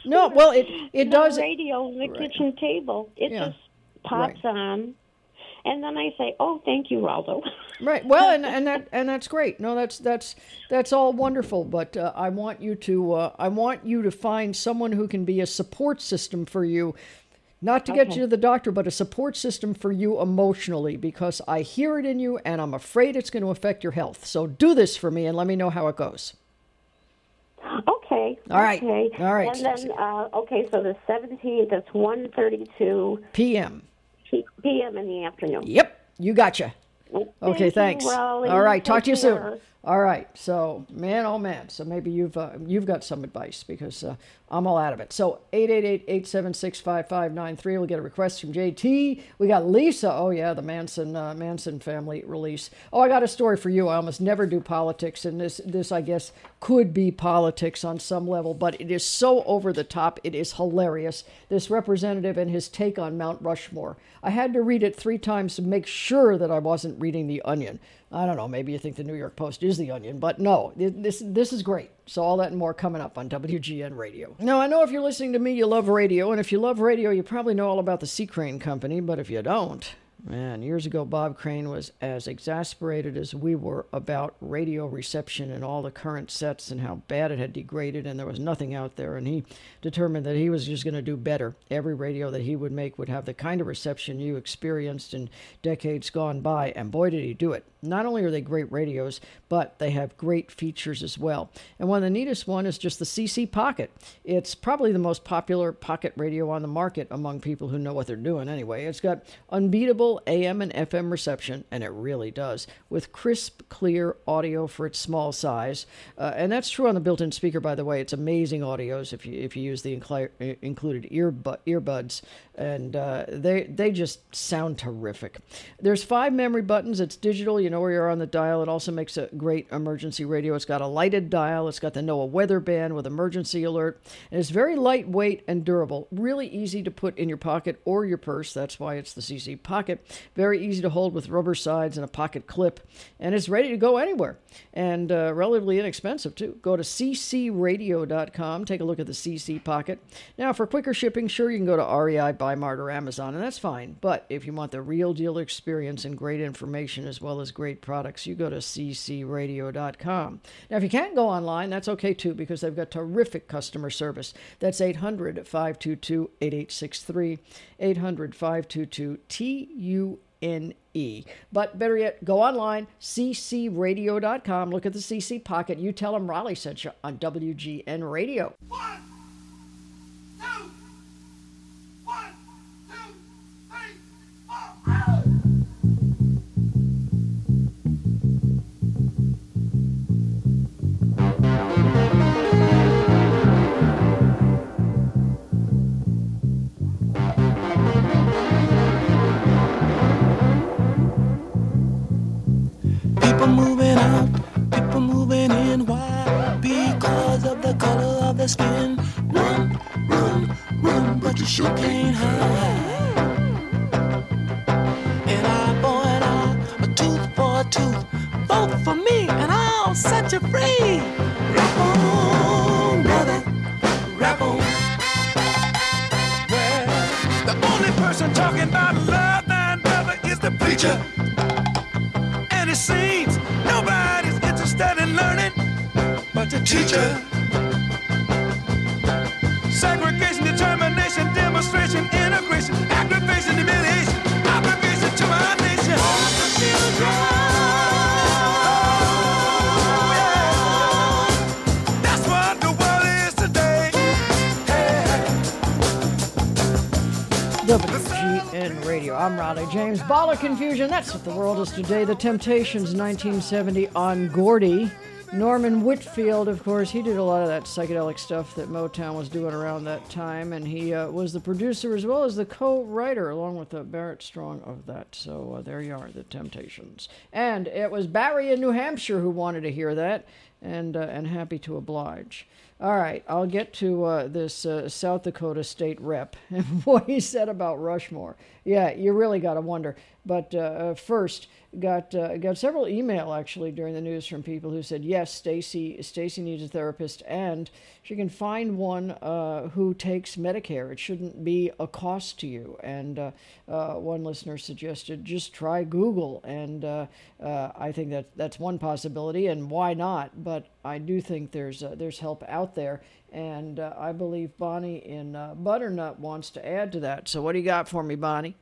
No, well, it it No does. radio on the Right. kitchen table. It Yeah. just pops on, and then I say, "Oh, thank you, Raldo." Right. Well, and, and that and that's great. No, that's that's that's all wonderful. But uh, I want you to uh, I want you to find someone who can be a support system for you, not to get Okay. you to the doctor, but a support system for you emotionally. Because I hear it in you, and I'm afraid it's going to affect your health. So do this for me, and let me know how it goes. Okay. All right. Okay. All right. And then, uh, okay, so the seventeenth, it's one thirty-two P M p m in the afternoon. Yep. You gotcha. Thank Okay, you, thanks. Raleigh. All right, talk Take to you soon. care. All right, so man, oh man, so maybe you've uh, you've got some advice because uh, I'm all out of it. So eight eight eight, eight seven six, five five nine three. We'll get a request from J T. We got Lisa. Oh yeah, the Manson uh, Manson family release. Oh, I got a story for you. I almost never do politics, and this this I guess could be politics on some level, but it is so over the top. It is hilarious. This representative and his take on Mount Rushmore. I had to read it three times to make sure that I wasn't reading The Onion. I don't know, maybe you think the New York Post is The Onion, but no, this this is great. So all that and more coming up on W G N Radio. Now, I know if you're listening to me, you love radio, and if you love radio, you probably know all about the C. Crane Company, but if you don't, man, years ago, Bob Crane was as exasperated as we were about radio reception and all the current sets and how bad it had degraded, and there was nothing out there, and he determined that he was just going to do better. Every radio that he would make would have the kind of reception you experienced in decades gone by, and boy, did he do it. Not only are they great radios, but they have great features as well. And one of the neatest one is just the C C Pocket. It's probably the most popular pocket radio on the market among people who know what they're doing anyway. It's got unbeatable A M and F M reception, and it really does, with crisp, clear audio for its small size. Uh, and that's true on the built-in speaker, by the way. It's amazing audios if you if you use the incli- included earbu- earbuds, and uh, they they just sound terrific. There's five memory buttons. It's digital. You know where you're on the dial. It also makes a great emergency radio. It's got a lighted dial. It's got the NOAA weather band with emergency alert. And it's very lightweight and durable. Really easy to put in your pocket or your purse. That's why it's the C C Pocket. Very easy to hold with rubber sides and a pocket clip. And it's ready to go anywhere. And uh, relatively inexpensive, too. Go to c c radio dot com. Take a look at the C C Pocket. Now, for quicker shipping, sure, you can go to R E I, Buymart, or Amazon, and that's fine. But if you want the real deal experience and great information as well as great products, you go to c c radio dot com. Now, if you can't go online, that's okay, too, because they've got terrific customer service. That's eight hundred, five two two, eight eight six three, eight hundred, five two two, T U N E. But better yet, go online, c c radio dot com. Look at the C C Pocket. You tell them Raleigh sent you on W G N Radio. One, two, one, two, three, four. People moving out, people moving in. Why? Because of the color of the skin. Run, run, run, but you sure can't hide. An eye for an eye, a tooth for a tooth. Vote for me, and I'll set you free. Rap on, brother, rap on. Well, the only person talking about love and brother is the preacher. And it seems nobody's interested in learning but the teacher. Segregation, determination, demonstration, integration, aggravation, humiliation, aggravation to our nation. All the children. Oh, yeah. That's what the world is today. Hey. W G N Radio. I'm Raleigh James. Ball of Confusion. That's what the world is today. The Temptations, nineteen seventy on Gordy. Norman Whitfield, of course, he did a lot of that psychedelic stuff that Motown was doing around that time, and he uh, was the producer as well as the co-writer, along with uh, Barrett Strong of that. So uh, there you are, the Temptations. And it was Barry in New Hampshire who wanted to hear that, and uh, and happy to oblige. All right, I'll get to uh, this uh, South Dakota state rep and what he said about Rushmore. Yeah, you really got to wonder. But uh, first, got uh, got several email actually during the news from people who said yes, Stacy Stacy needs a therapist, and she can find one uh, who takes Medicare. It shouldn't be a cost to you. And uh, uh, one listener suggested just try Google, and uh, uh, I think that that's one possibility. And why not? But I do think there's uh, there's help out there, and uh, I believe Bonnie in uh, Butternut wants to add to that. So what do you got for me, Bonnie?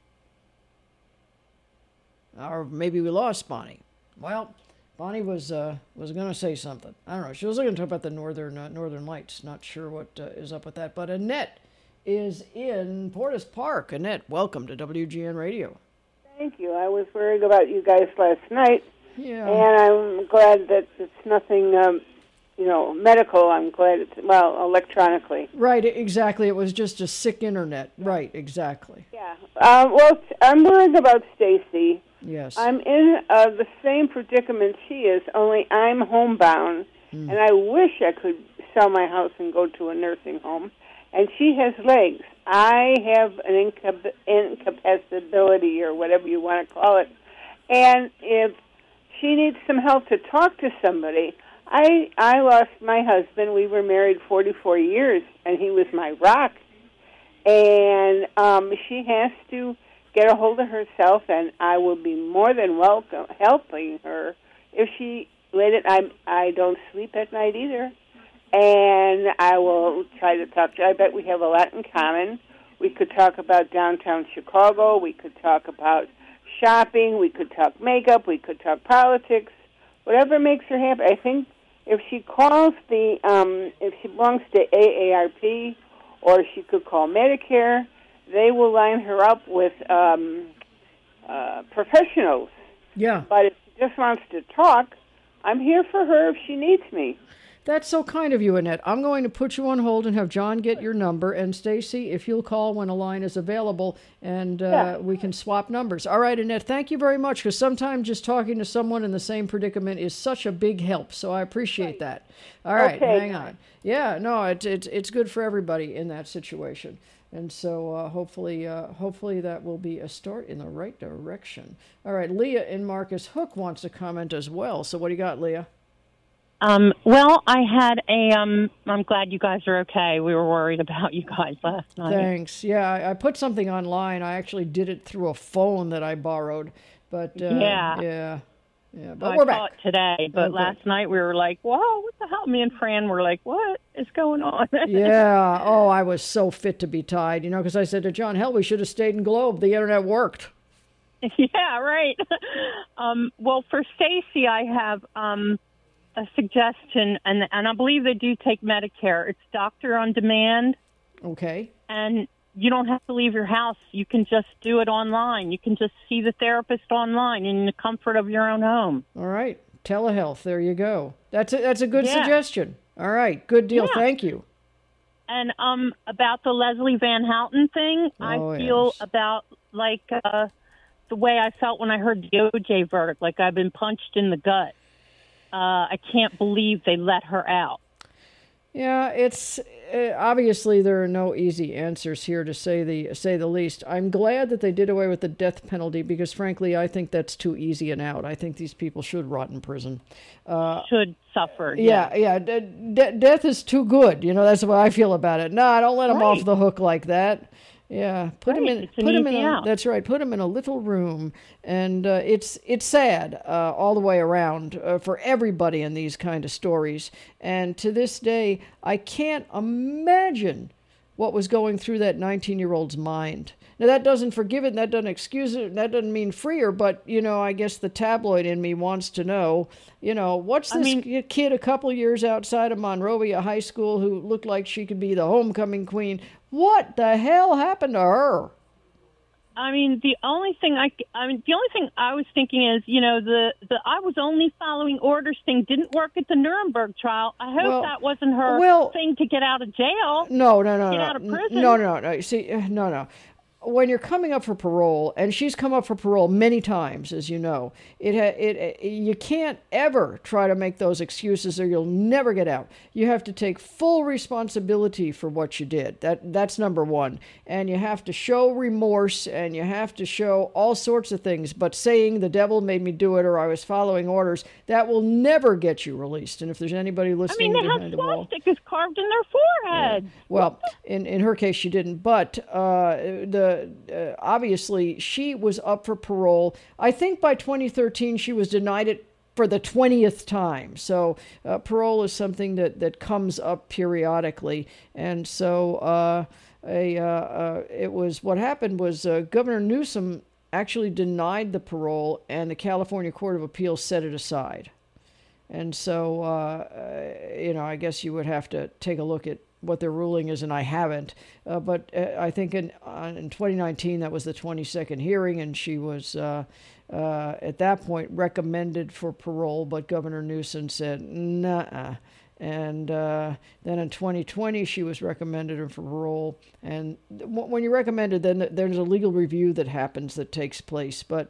Or maybe we lost Bonnie. Well, Bonnie was uh, was going to say something. I don't know. She was going to talk about the northern uh, Northern Lights. Not sure what uh, is up with that. But Annette is in Portis Park. Annette, welcome to W G N Radio. Thank you. I was worried about you guys last night, Yeah. and I'm glad that it's nothing, um, you know, medical. I'm glad it's, well, electronically. Right, exactly. It was just a sick internet. Right, exactly. Yeah. Uh, well, I'm worried about Stacy. Yes. I'm in uh, the same predicament she is, only I'm homebound, Mm. and I wish I could sell my house and go to a nursing home. And she has legs. I have an incap- incapacitability, or whatever you want to call it. And if she needs some help to talk to somebody, I I lost my husband. We were married forty-four years, and he was my rock. And um, she has to get a hold of herself, and I will be more than welcome helping her. If she late at I I don't sleep at night either, and I will try to talk to her. I bet we have a lot in common. We could talk about downtown Chicago. We could talk about shopping. We could talk makeup. We could talk politics. Whatever makes her happy. I think if she calls the um, if she belongs to A A R P, or she could call Medicare, they will line her up with um, uh, professionals. Yeah. But if she just wants to talk, I'm here for her if she needs me. That's so kind of you, Annette. I'm going to put you on hold and have John get your number. And Stacy, if you'll call when a line is available, and uh, Yeah. we can swap numbers. All right, Annette, thank you very much, because sometimes just talking to someone in the same predicament is such a big help. So I appreciate that. All right, Okay. hang on. Yeah, no, it's it's it's good for everybody in that situation. And so uh, hopefully, uh, hopefully that will be a start in the right direction. All right, Leah in Marcus Hook wants to comment as well. So what do you got, Leah? Um, well, I had a, um, I'm glad you guys are okay. We were worried about you guys last night. Thanks. Yeah, I, I put something online. I actually did it through a phone that I borrowed. But uh, Yeah. yeah, yeah. But I we're saw back. it today, but Okay. last night we were like, whoa, what the hell? Me and Fran were like, what is going on? Yeah. Oh, I was so fit to be tied, you know, because I said to John, hell, we should have stayed in Globe. The internet worked. Yeah, right. um, well, for Stacy, I have um, a suggestion, and and I believe they do take Medicare. It's Doctor on Demand, Okay. and you don't have to leave your house. You can just do it online. You can just see the therapist online in the comfort of your own home. All right. Telehealth. There you go. That's a, that's a good Yeah. suggestion. All right. Good deal. Yeah. Thank you. And um, about the Leslie Van Houten thing, Oh, I feel yes. about like uh, the way I felt when I heard the O J verdict, like I've been punched in the gut. Uh, I can't believe they let her out. Yeah, it's uh, obviously there are no easy answers here, to say the say the least. I'm glad that they did away with the death penalty, because frankly, I think that's too easy an out. I think these people should rot in prison. Uh, Should suffer. yeah, yeah, de- de- death is too good. You know, that's what I feel about it. No, don't let them off Right. the hook like that. Yeah, put him Right, in. it's an Put him in. easy A, out. that's right. Put him in a little room, and uh, it's it's sad uh, all the way around uh, for everybody in these kind of stories. And to this day, I can't imagine what was going through that nineteen-year-old's mind. Now, that doesn't forgive it, and that doesn't excuse it, and that doesn't mean free her, but, you know, I guess the tabloid in me wants to know, you know, what's I this mean- kid a couple years outside of Monrovia High School who looked like she could be the homecoming queen? What the hell happened to her? I mean, the only thing I, I mean, the only thing I was thinking is, you know, the, the I was only following orders thing didn't work at the Nuremberg trial. I hope Well- that wasn't her well- thing to get out of jail. No, no, no, Get no. out of prison. No, no, no. See, uh, no, no. when you're coming up for parole, and she's come up for parole many times, as you know, it, ha- it, it you can't ever try to make those excuses or you'll never get out. You have to take full responsibility for what you did. That that's number one. And you have to show remorse, and you have to show all sorts of things. But saying the devil made me do it or I was following orders, that will never get you released. And if there's anybody I listening mean, they behind have a wall, swastikas carved in their forehead. well, in, in her case, she didn't. But uh, the uh, obviously, she was up for parole. I think by twenty thirteen, she was denied it for the twentieth time. So uh, parole is something that, that comes up periodically. And so uh, a, uh, uh, it was what happened was uh, Governor Newsom actually denied the parole, and the California Court of Appeals set it aside. And so, uh, uh, you know, I guess you would have to take a look at what their ruling is, and I haven't. Uh, but uh, I think in uh, in twenty nineteen, that was the twenty-second hearing, and she was, uh, uh, at that point, recommended for parole, but Governor Newsom said, nah. And uh, then in twenty twenty, she was recommended for parole. And w- when you're recommended, then there's a legal review that happens that takes place. But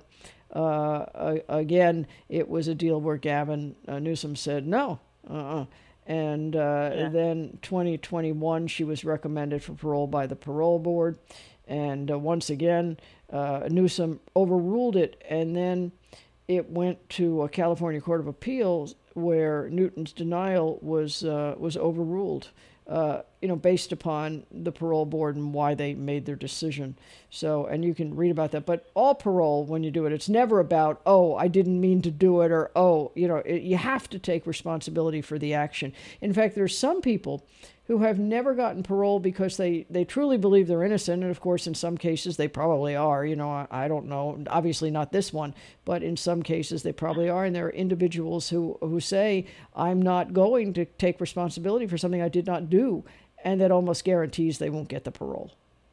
uh, again, it was a deal where Gavin uh, Newsom said no. Uh-uh. And uh, Yeah. then twenty twenty-one, she was recommended for parole by the parole board. And uh, once again, uh, Newsom overruled it. And then it went to a California Court of Appeals where Newton's denial was uh, was overruled, uh, you know, based upon the parole board and why they made their decision. So, and you can read about that. But all parole, when you do it, it's never about, oh, I didn't mean to do it, or, oh, you know, it, you have to take responsibility for the action. In fact, there's some people who have never gotten parole because they, they truly believe they're innocent. And of course, in some cases, they probably are. You know, I, I don't know. Obviously not this one, but in some cases, they probably are. And there are individuals who, who say, I'm not going to take responsibility for something I did not do. And that almost guarantees they won't get the parole.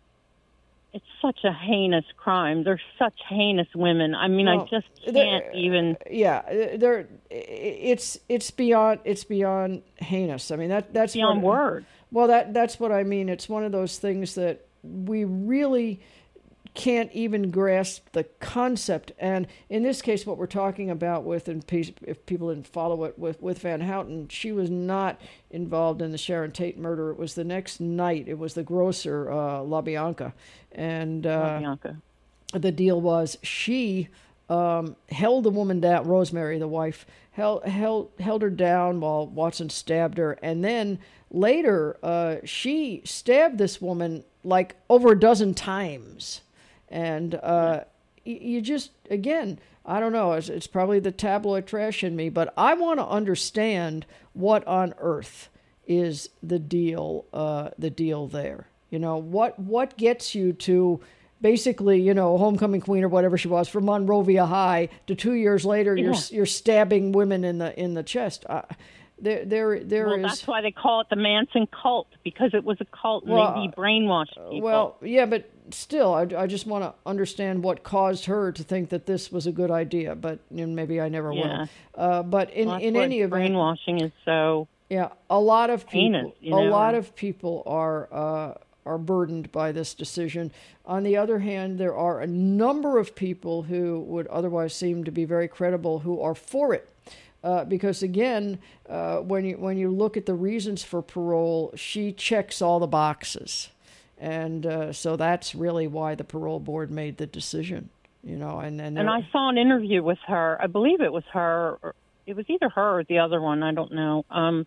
It's such a heinous crime. They're such heinous women. I mean, Well, I just can't they're- even. Yeah, they're, it's it's beyond it's beyond heinous. I mean that that's Beyond what, words. Well, that that's what I mean. It's one of those things that we really can't even grasp the concept. And in this case, what we're talking about with, and pe- if people didn't follow it, with, with Van Houten, she was not involved in the Sharon Tate murder. It was the next night. It was the grocer, uh, LaBianca. And uh, Bianca. the deal was she um, held the woman down, Rosemary, the wife, held, held, held her down while Watson stabbed her. And then later, uh, she stabbed this woman like over a dozen times. And uh, y- you just, again, I don't know, it's, it's probably the tabloid trash in me, but I want to understand what on earth is the deal, uh, the deal there. You know, what what gets you to basically, you know, homecoming queen or whatever she was from Monrovia High to two years later, Yeah. you're you're stabbing women in the in the chest. Uh, there there there Well, is. that's why they call it the Manson cult, because it was a cult and Well, they brainwashed people. Well, yeah, but still, I, I just want to understand what caused her to think that this was a good idea. But you know, maybe I never Yeah. will. Uh, but in Well, that's in why any event, brainwashing is so. yeah, a lot of people, heinous, you a know, lot or- of people are uh, are burdened by this decision. On the other hand, there are a number of people who would otherwise seem to be very credible who are for it. Uh, because again, uh, when you when you look at the reasons for parole, she checks all the boxes, and uh, so that's really why the parole board made the decision. You know, and and, And I saw an interview with her. I believe it was her. Or it was either her or the other one. I don't know. Um,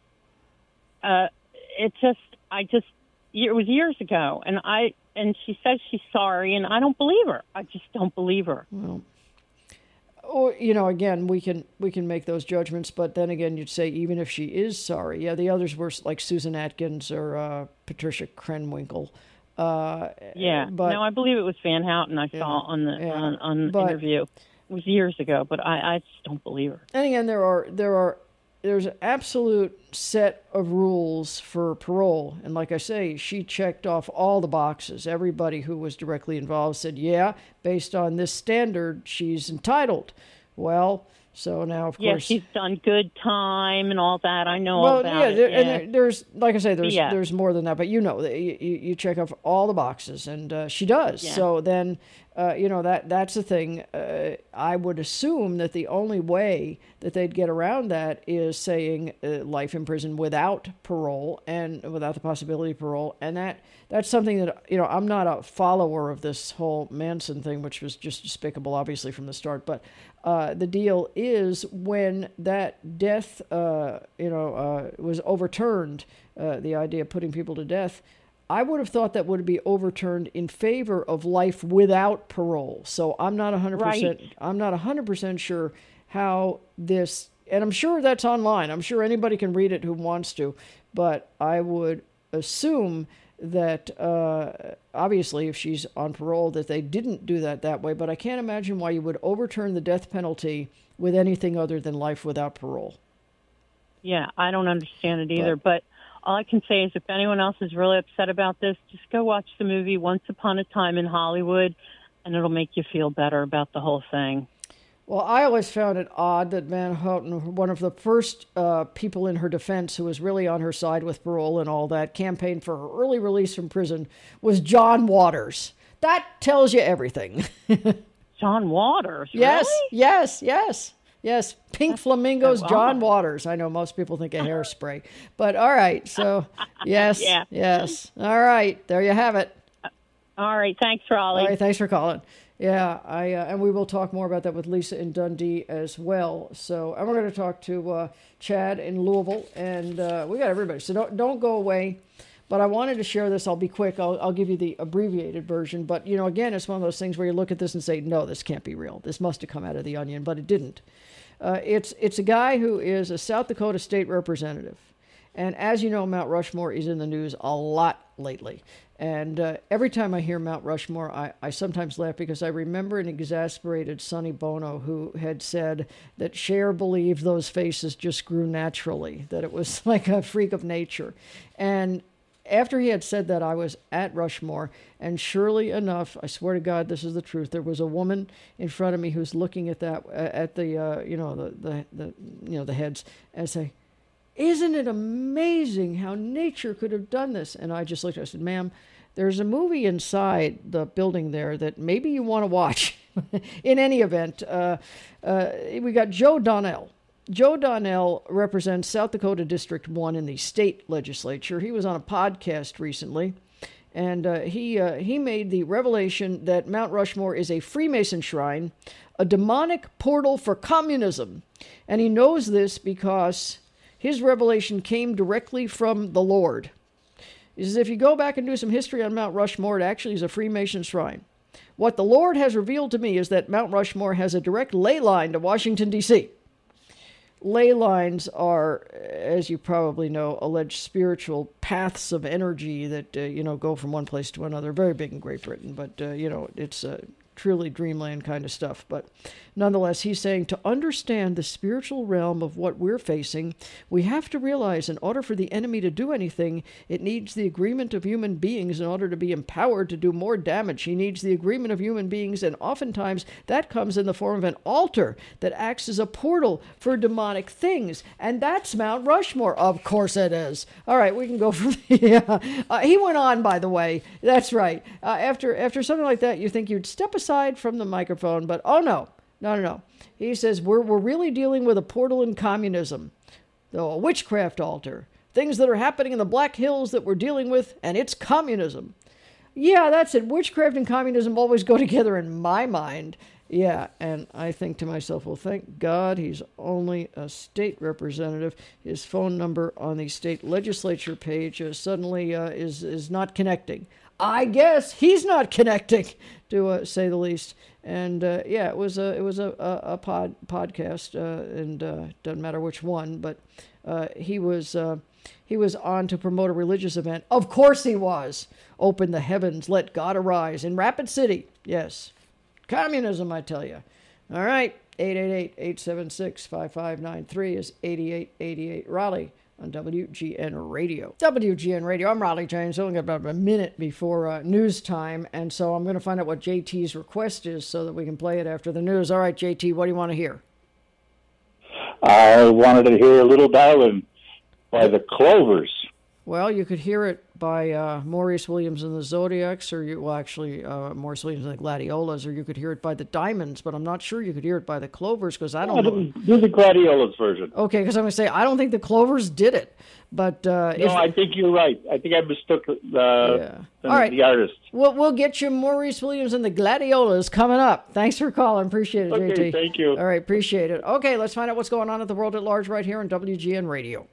uh, it just, I just, it was years ago, and I and she says she's sorry, and I don't believe her. I just don't believe her. Well, or you know, again, we can we can make those judgments, but then again, you'd say even if she is sorry, yeah, the others were like Susan Atkins or uh, Patricia Krenwinkel. Uh, Yeah, but no, I believe it was Van Houten. I Yeah, saw on the yeah, on, on the but- interview. It was years ago, but I, I just don't believe her. and again, there are there are there's an absolute set of rules for parole, and like I say, she checked off all the boxes. Everybody who was directly involved said, yeah, based on this standard, she's entitled Well, so now, of Yeah, course... she's done Good Time and all that. I know well, all about yeah, it. there, Yeah, and there, there's, like I say, there's Yeah. there's more than that, but you know, you, you you check off all the boxes, and uh, she does. Yeah. So then, uh, you know, that that's the thing. Uh, I would assume that the only way that they'd get around that is saying uh, life in prison without parole and without the possibility of parole, and that that's something that, you know, I'm not a follower of this whole Manson thing, which was just despicable, obviously, from the start, but uh, the deal is when that death, uh, you know, uh, was overturned, uh, the idea of putting people to death, I would have thought that would be overturned in favor of life without parole. So I'm not one hundred percent, Right. I'm not one hundred percent sure how this, and I'm sure that's online. I'm sure anybody can read it who wants to, but I would assume that uh, obviously if she's on parole that they didn't do that that way, but I can't imagine why you would overturn the death penalty with anything other than life without parole. Yeah, I don't understand it either. But, but all I can say is if anyone else is really upset about this, just go watch the movie Once Upon a Time in Hollywood, and it'll make you feel better about the whole thing. Well, I always found it odd that Van Houten, one of the first uh, people in her defense who was really on her side with parole and all that, campaigned for her early release from prison, was John Waters. That tells you everything. John Waters? Yes, really? yes, yes, yes. Pink That's Flamingos, so John odd. Waters. I know most people think of hairspray, but all right. So, yes, Yeah. yes. All right, there you have it. All right, thanks, Raleigh. All right, thanks for calling. Yeah, I uh, and we will talk more about that with Lisa in Dundee as well. So, and we're going to talk to uh, Chad in Louisville, and uh, we got everybody. So don't don't go away. But I wanted to share this. I'll be quick. I'll I'll give you the abbreviated version. But you know, again, it's one of those things where you look at this and say, no, this can't be real. This must have come out of the Onion, but it didn't. Uh, it's it's a guy who is a South Dakota state representative, and as you know, Mount Rushmore is in the news a lot lately. And uh, every time I hear Mount Rushmore, I, I sometimes laugh because I remember an exasperated Sonny Bono who had said that Cher believed those faces just grew naturally, that it was like a freak of nature. And after he had said that, I was at Rushmore, and surely enough, I swear to God, this is the truth. There was a woman in front of me who's looking at that, uh, at the, uh, you know, the, the, the, you know, the heads, and say, "Isn't it amazing how nature could have done this?" And I just looked at her and said, "Ma'am, there's a movie inside the building there that maybe you want to watch." In any event, uh, uh, we got Joe Donnell. Joe Donnell represents South Dakota District one in the state legislature. He was on a podcast recently, and uh, he uh, he made the revelation that Mount Rushmore is a Freemason shrine, a demonic portal for communism. And he knows this because his revelation came directly from the Lord. He says, if you go back and do some history on Mount Rushmore, it actually is a Freemason shrine. What the Lord has revealed to me is that Mount Rushmore has a direct ley line to Washington, D C Ley lines are, as you probably know, alleged spiritual paths of energy that, uh, you know, go from one place to another. Very big in Great Britain, but, uh, you know, it's uh, truly dreamland kind of stuff. But nonetheless, he's saying to understand the spiritual realm of what we're facing, we have to realize in order for the enemy to do anything, it needs the agreement of human beings in order to be empowered to do more damage. He needs the agreement of human beings, and oftentimes that comes in the form of an altar that acts as a portal for demonic things. And that's Mount Rushmore. Of course it is. All right, we can go from yeah. Uh, he went on, by the way. That's right. Uh, after after something like that, you think you'd step aside from the microphone, but oh no. No, no, no. He says, we're, we're really dealing with a portal in communism, though a witchcraft altar, things that are happening in the Black Hills that we're dealing with, and it's communism. Yeah, that's it. Witchcraft and communism always go together in my mind. Yeah, and I think to myself, well, thank God he's only a state representative. His phone number on the state legislature page uh, suddenly uh, is, is not connecting. I guess he's not connecting, to uh, say the least. And uh, yeah, it was a it was a a, a pod podcast, uh, and uh, doesn't matter which one, but uh, he was uh, he was on to promote a religious event. Of course he was. Open the heavens, let God arise in Rapid City. Yes, communism, I tell you. All right, eight eight eight, eight seven six, five five nine three is eighty-eight eighty-eight. Raleigh, on W G N Radio. W G N Radio, I'm Raleigh James. Only got about a minute before uh, news time, and so I'm going to find out what J T's request is so that we can play it after the news. All right, J T, what do you want to hear? I wanted to hear Little Darling by the Clovers. Well, you could hear it by uh, Maurice Williams and the Zodiacs, or you, well, actually, uh, Maurice Williams and the Gladiolas, or you could hear it by the Diamonds, but I'm not sure you could hear it by the Clovers, because I don't oh, know. Do the Gladiolas version. Okay, because I'm going to say, I don't think the Clovers did it, but... Uh, no, if, I think you're right. I think I mistook uh, yeah. the, All right. the artist. We'll, we'll get you Maurice Williams and the Gladiolas coming up. Thanks for calling. Appreciate it, okay, J T. Thank you. All right, appreciate it. Okay, let's find out what's going on at the world at large right here on W G N Radio.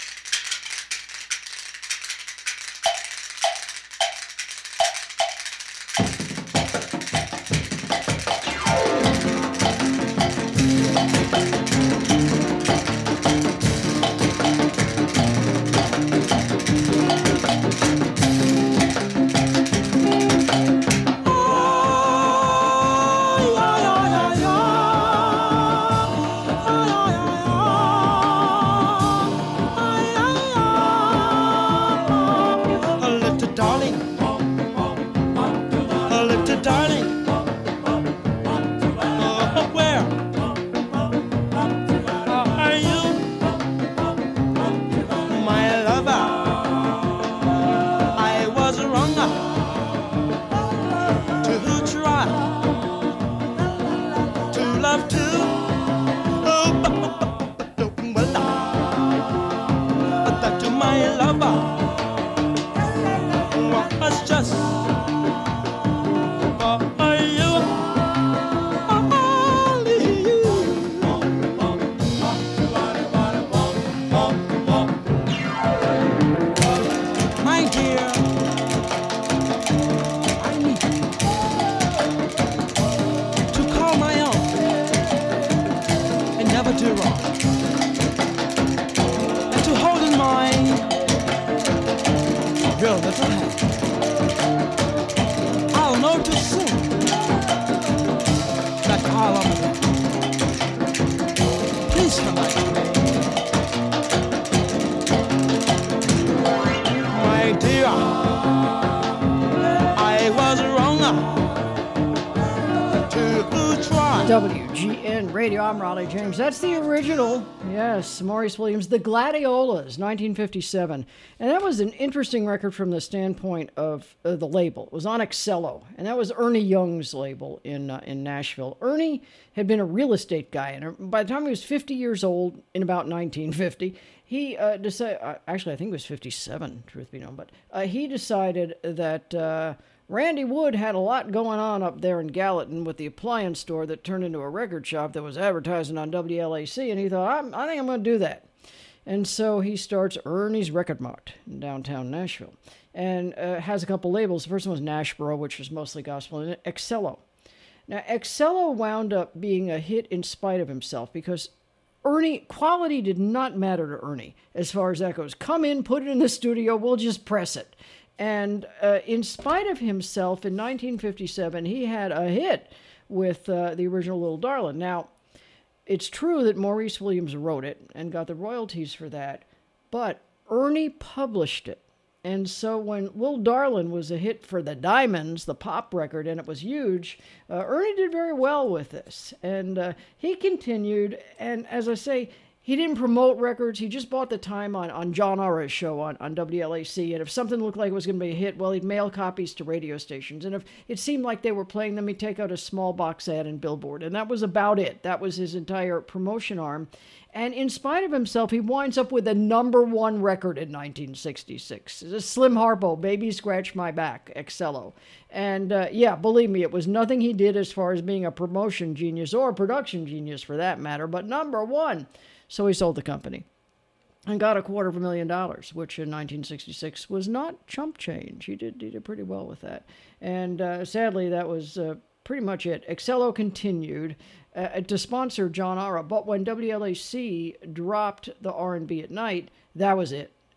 W G N Radio, I'm Raleigh James. That's the original, yes, Maurice Williams, the Gladiolas, nineteen fifty-seven. And that was an interesting record from the standpoint of uh, the label. It was on Excello, and that was Ernie Young's label in uh, in Nashville. Ernie had been a real estate guy, and by the time he was fifty years old, in about nineteen fifty, he uh, decided, uh, actually I think it was fifty-seven, truth be known, but uh, he decided that... Uh, Randy Wood had a lot going on up there in Gallatin with the appliance store that turned into a record shop that was advertising on W L A C, and he thought, I'm, I think I'm going to do that. And so he starts Ernie's Record Mart in downtown Nashville, and uh, has a couple labels. The first one was Nashboro, which was mostly gospel, and Excello. Now, Excello wound up being a hit in spite of himself, because Ernie, quality did not matter to Ernie as far as that goes. Come in, put it in the studio, we'll just press it. And uh, in spite of himself, in nineteen fifty-seven, he had a hit with uh, the original Little Darling. Now, it's true that Maurice Williams wrote it and got the royalties for that, but Ernie published it. And so when Little Darling was a hit for the Diamonds, the pop record, and it was huge, uh, Ernie did very well with this. And uh, he continued, and as I say, he didn't promote records. He just bought the time on, on John Ara's show on, on W L A C. And if something looked like it was going to be a hit, well, he'd mail copies to radio stations. And if it seemed like they were playing them, he'd take out a small box ad in Billboard. And that was about it. That was his entire promotion arm. And in spite of himself, he winds up with a number one record in nineteen sixty-six. Slim Harpo, Baby Scratch My Back, Excello. And uh, yeah, believe me, it was nothing he did as far as being a promotion genius or a production genius for that matter, but number one. So he sold the company and got a quarter of a million dollars, which in nineteen sixty-six was not chump change. He did, he did pretty well with that. And uh, sadly, that was uh, pretty much it. Excello continued uh, to sponsor John Ara, but when W L A C dropped the R and B at night, that was it.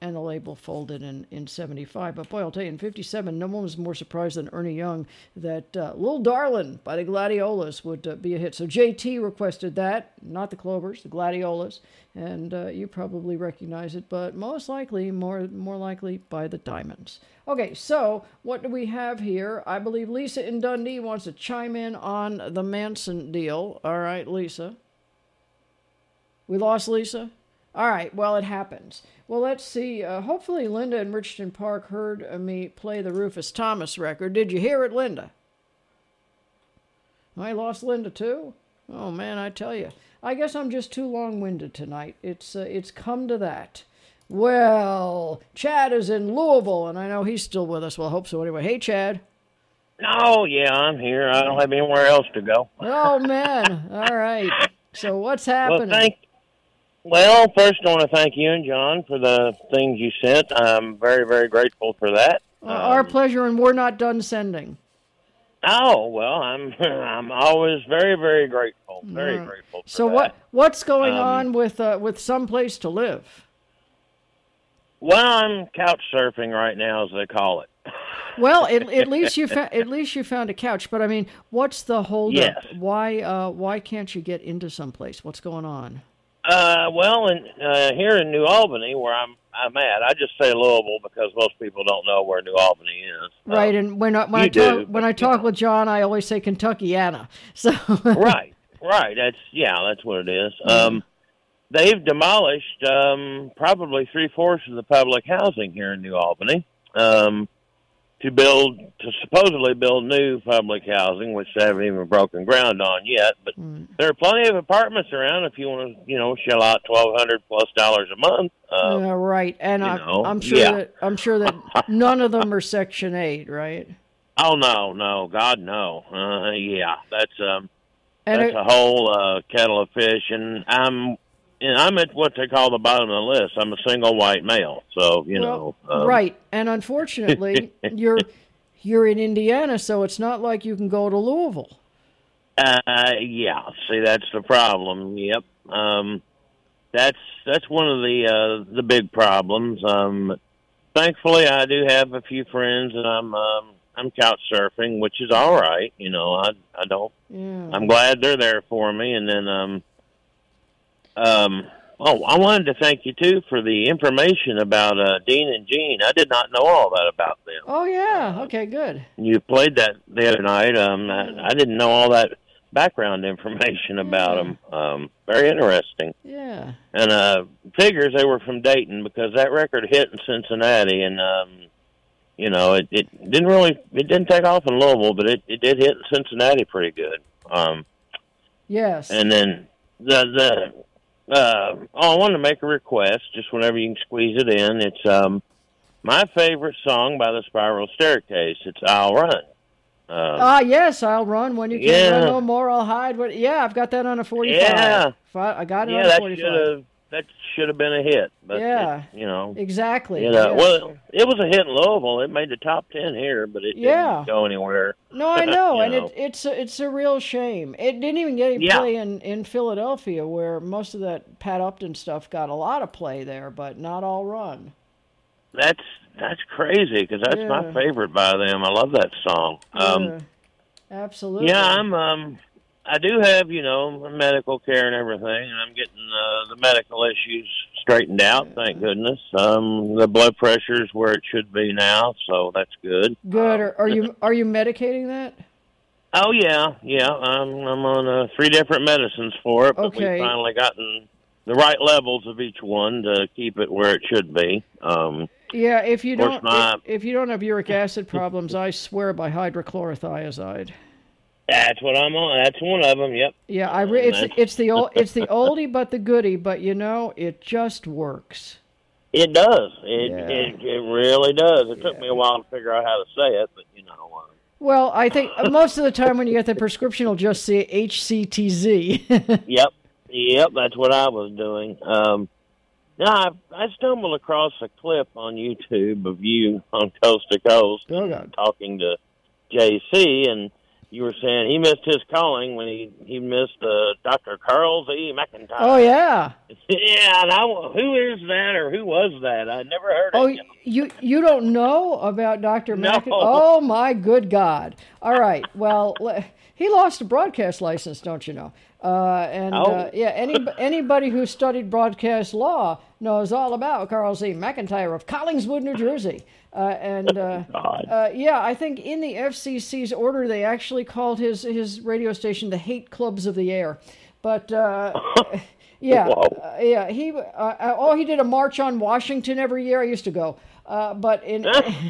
and the label folded in, in seventy-five. But boy, I'll tell you, in fifty-seven, no one was more surprised than Ernie Young that uh, Little Darlin' by the Gladiolas would uh, be a hit. So J T requested that, not the Clovers, the Gladiolas, and uh, you probably recognize it, but most likely, more more likely, by the Diamonds. Okay, so what do we have here? I believe Lisa in Dundee wants to chime in on the Manson deal. All right, Lisa. We lost Lisa? All right, well, it happens. Well, let's see. Uh, hopefully Linda in Richardson Park heard uh, me play the Rufus Thomas record. Did you hear it, Linda? I lost Linda, too? Oh, man, I tell you. I guess I'm just too long-winded tonight. It's, uh, it's come to that. Well, Chad is in Louisville, and I know he's still with us. Well, I hope so anyway. Hey, Chad. Oh, yeah, I'm here. I don't have anywhere else to go. Oh, man. All right. So what's happening? Well, thank Well, first I want to thank you and John for the things you sent. I'm very, very grateful for that. Uh, our um, pleasure, and we're not done sending. Oh, well, I'm I'm always very, very grateful. Very right. grateful for So that. what what's going um, on with uh, with Someplace to Live? Well, I'm couch surfing right now, as they call it. Well, at, at least you fa- at least you found a couch. But I mean, what's the holdup? Yes. Why uh, why can't you get into someplace? What's going on? Uh, well, in, uh, here in New Albany, where I'm I'm at, I just say Louisville because most people don't know where New Albany is. Right, um, and when I, when I you talk do, when I but, talk you know. with John, I always say Kentuckiana. So right, right. That's yeah, that's what it is. Um, they've demolished um, probably three fourths of the public housing here in New Albany. Um, to build, to supposedly build new public housing, which they haven't even broken ground on yet. But mm. there are plenty of apartments around if you want to, you know, shell out twelve hundred plus dollars a month. Um, yeah, right, and I'm, know, I'm sure yeah. that I'm sure that none of them are Section Eight, right? Oh no, no, God no. Uh, yeah, that's um, And that's it- a whole uh, kettle of fish, and I'm. And I'm at what they call the bottom of the list. I'm a single white male, so you well, know. Um, right, and unfortunately, you're you're in Indiana, so it's not like you can go to Louisville. Uh, yeah. See, that's the problem. Yep. Um, that's that's one of the uh, the big problems. Um, thankfully, I do have a few friends, and I'm um, I'm couch surfing, which is all right. You know, I I don't. Yeah. I'm glad they're there for me, and then um. Um, oh, I wanted to thank you, too, for the information about uh, Dean and Jean. I did not know all that about them. Oh, yeah. Okay, good. You played that the other night. Um, I, I didn't know all that background information about them. Um, very interesting. Yeah. And uh, figures they were from Dayton because that record hit in Cincinnati, and, um, you know, it, it didn't really, it didn't take off in Louisville, but it, it did hit in Cincinnati pretty good. Um, yes. And then the, the, Uh, oh, I wanted to make a request, just whenever you can squeeze it in. It's um, my favorite song by the Spiral Staircase. It's "I'll Run." Um, Ah, yes, I'll run when you can't yeah. run no more. I'll hide. When, yeah, I've got that on a forty-five. Yeah. Fi- I got it yeah, on a that forty-five. should have that should have been a hit. But Yeah. it, you know, Exactly. you know, yes. well, it was a hit in Louisville. It made the top ten here, but it Yeah. didn't go anywhere. No, I know, You and know. it, it's a, it's a real shame. It didn't even get any Yeah. play in, in Philadelphia, where most of that Pat Upton stuff got a lot of play there, but not all run. That's that's crazy because that's Yeah. my favorite by them. I love that song. Um, yeah, absolutely. Yeah, I'm. Um, I do have, you know, medical care and everything, and I'm getting uh, the medical issues straightened out. Thank goodness. Um, the blood pressure's where it should be now, so that's good. Good. Are, are you are you medicating that? Oh yeah, yeah. I'm I'm on uh, three different medicines for it, but Okay. we've finally gotten the right levels of each one to keep it where it should be. Um, Yeah. If you Of course don't not. if, if you don't have uric acid problems, I swear by hydrochlorothiazide. that's what I'm on. That's one of them. Yep. Yeah, I re- it's That's- it's the old it's the oldie but the goodie, but you know it just works. It does. It, Yeah. it it really does. It took me a while to figure out how to say it, but you know. Uh, Well, I think uh, most of the time when you get the prescription, it'll just say H C T Z. Yep, yep, that's what I was doing. Um, now, I, I stumbled across a clip on YouTube of you on Coast to Coast Oh, God. talking to J C, and you were saying he missed his calling when he he missed uh, Doctor Carl Z. McIntyre. Oh yeah. Yeah, and I, who is that or who was that? I never heard Oh, of him. you you don't know about Doctor No. McIntyre? Oh my good God! All right, well le- he lost a broadcast license, don't you know? Uh, and Oh. uh, yeah, any anybody who studied broadcast law knows all about Carl Z. McIntyre of Collingswood, New Jersey. Uh, and uh, uh, yeah, I think in the F C C's order they actually called his his radio station the Hate Clubs of the Air. But uh, yeah, uh, yeah, he uh, oh he did a march on Washington every year. I used to go, uh, but in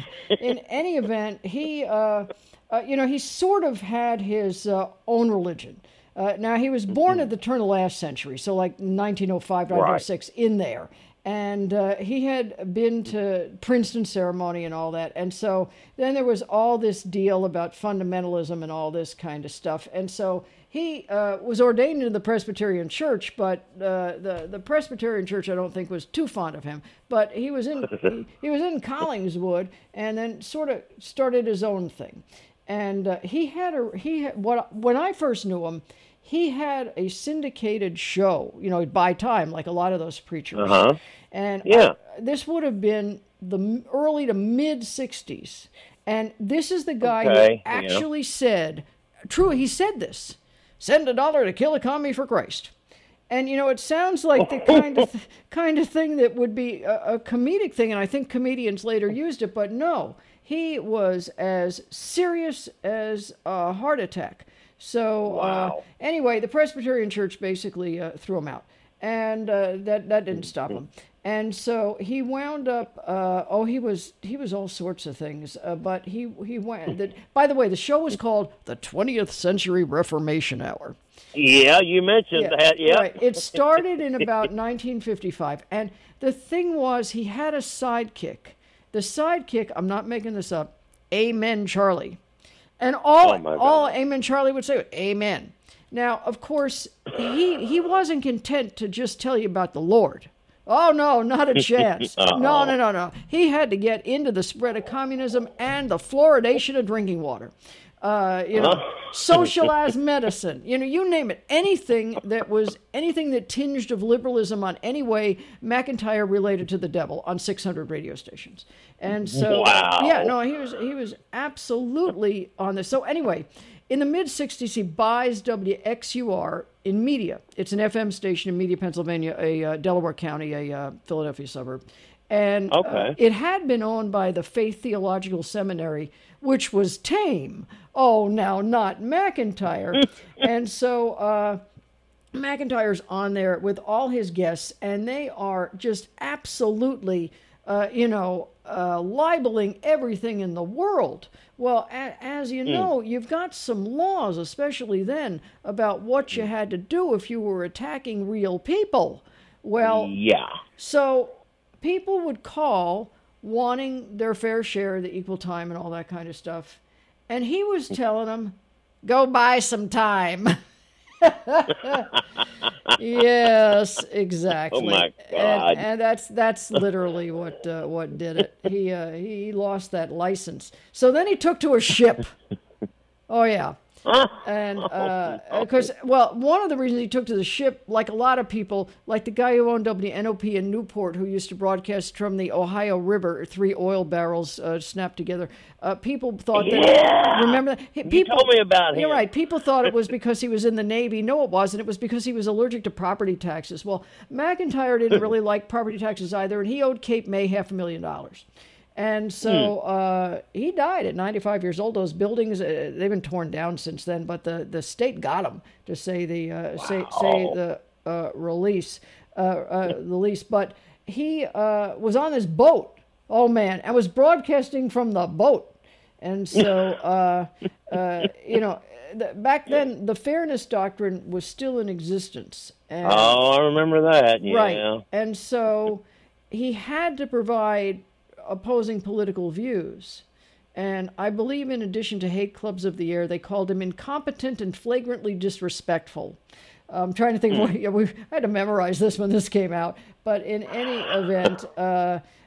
in any event, he uh, uh, you know he sort of had his uh, own religion. Uh, now he was born at the turn of the last century, so like nineteen oh five, nineteen oh six, in there. And uh, he had been to Princeton ceremony and all that. And so then there was all this deal about fundamentalism and all this kind of stuff. And so he uh, was ordained in the Presbyterian Church, but uh, the, the Presbyterian Church I don't think was too fond of him. But he was in he, he was in Collingswood and then sort of started his own thing. And uh, he had a he had, what when I first knew him, he had a syndicated show, you know, by time, like a lot of those preachers. Uh-huh. And Yeah. I, this would have been the early to mid sixties. And this is the guy Okay, who yeah. actually said, true, he said this, send a dollar to kill a commie for Christ. And, you know, it sounds like the kind of th- kind of thing that would be a, a comedic thing, and I think comedians later used it, but no, he was as serious as a heart attack. So uh, anyway, the Presbyterian Church basically uh, threw him out, and uh, that that didn't stop him. And so he wound up. Uh, oh, he was he was all sorts of things. Uh, but he he went. That, by the way, the show was called the twentieth Century Reformation Hour. Yeah, you mentioned Yeah, that. Yeah. right. It started in about nineteen fifty-five, and the thing was he had a sidekick. The sidekick, I'm not making this up, Amen Charlie. And all Oh, my God. all Amen Charlie would say, Amen. Now, of course, he he wasn't content to just tell you about the Lord. Oh, no, not a chance. Uh-oh. No, no, no, no. He had to get into the spread of communism and the fluoridation of drinking water. Uh, you know, socialized medicine, you know, you name it. Anything that was, anything that tinged of liberalism on any way, McIntyre related to the devil on six hundred radio stations. And so, Wow. yeah, no, he was, he was absolutely on this. So anyway, in the mid sixties, he buys W X U R in Media. It's an F M station in Media, Pennsylvania, a uh, Delaware County, a uh, Philadelphia suburb. And uh, Okay. it had been owned by the Faith Theological Seminary, which was tame. Oh, now not McIntyre. And so uh, McIntyre's on there with all his guests, and they are just absolutely, uh, you know, uh, libeling everything in the world. Well, a- as you know, you've got some laws, especially then, about what you had to do if you were attacking real people. Well, Yeah. so people would call wanting their fair share of the equal time and all that kind of stuff. And he was telling them, go buy some time. Yes, exactly. Oh, my God. And, and that's that's literally what uh, what did it. He uh, he lost that license. So then he took to a ship. Oh yeah. And because, well, one of the reasons he took to the ship, like a lot of people, like the guy who owned W N O P in Newport, who used to broadcast from the Ohio River, three oil barrels uh, snapped together. Uh, people thought that. Yeah. Remember that? He- People, told me about him. You're right. People thought it was because he was in the Navy. No, it wasn't. It was because he was allergic to property taxes. Well, McIntyre didn't really like property taxes either, and he owed Cape May half a million dollars. And so uh, he died at ninety-five years old. Those buildings, uh, they've been torn down since then, but the, the state got him to say the uh, say say the uh, release uh, uh, the lease. But he uh, was on this boat. Oh man, and was broadcasting from the boat. And so uh, uh, you know, the, back then the fairness doctrine was still in existence. And, Oh, I remember that. Yeah. Right. And so he had to provide opposing political views. And I believe in addition to hate clubs of the air, they called him incompetent and flagrantly disrespectful. I'm trying to think, of what, yeah, we I had to memorize this when this came out. But in any event, uh,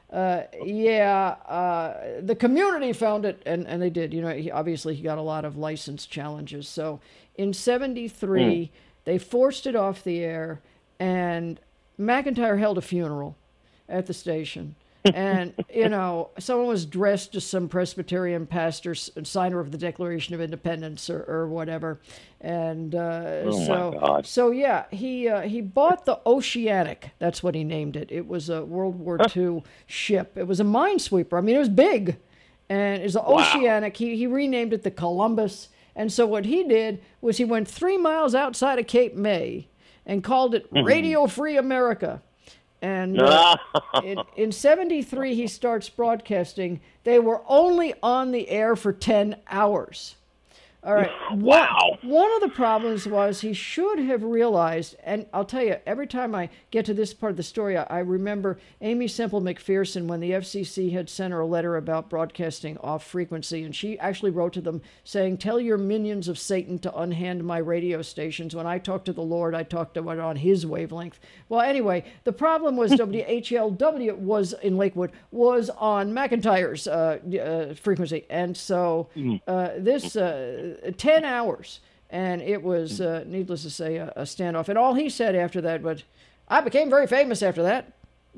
uh, yeah, uh, the community found it, and, and they did. You know, he, obviously he got a lot of license challenges. So in seventy-three, mm. they forced it off the air, and McIntyre held a funeral at the station. And, you know, someone was dressed as some Presbyterian pastor, signer of the Declaration of Independence or, or whatever. And uh, oh so, my God. so yeah, he uh, he bought the Oceanic. That's what he named it. It was a World War Two ship. It was a minesweeper. I mean, it was big. And it was the Wow. Oceanic. He, he renamed it the Columbus. And so what he did was he went three miles outside of Cape May and called it Mhm. Radio Free America. And uh, in, in seventy-three, he starts broadcasting. They were only on the air for ten hours. All right. Wow. One, one of the problems was he should have realized, and I'll tell you, every time I get to this part of the story, I, I remember Amy Semple McPherson when the F C C had sent her a letter about broadcasting off frequency, and she actually wrote to them saying, tell your minions of Satan to unhand my radio stations. When I talk to the Lord, I talk to it on his wavelength. Well, anyway, the problem was W H L W was in Lakewood, was on McIntyre's uh, uh, frequency. And so uh, this... Uh, ten hours, and it was, uh, needless to say, a, a standoff. And all he said after that was, I became very famous after that.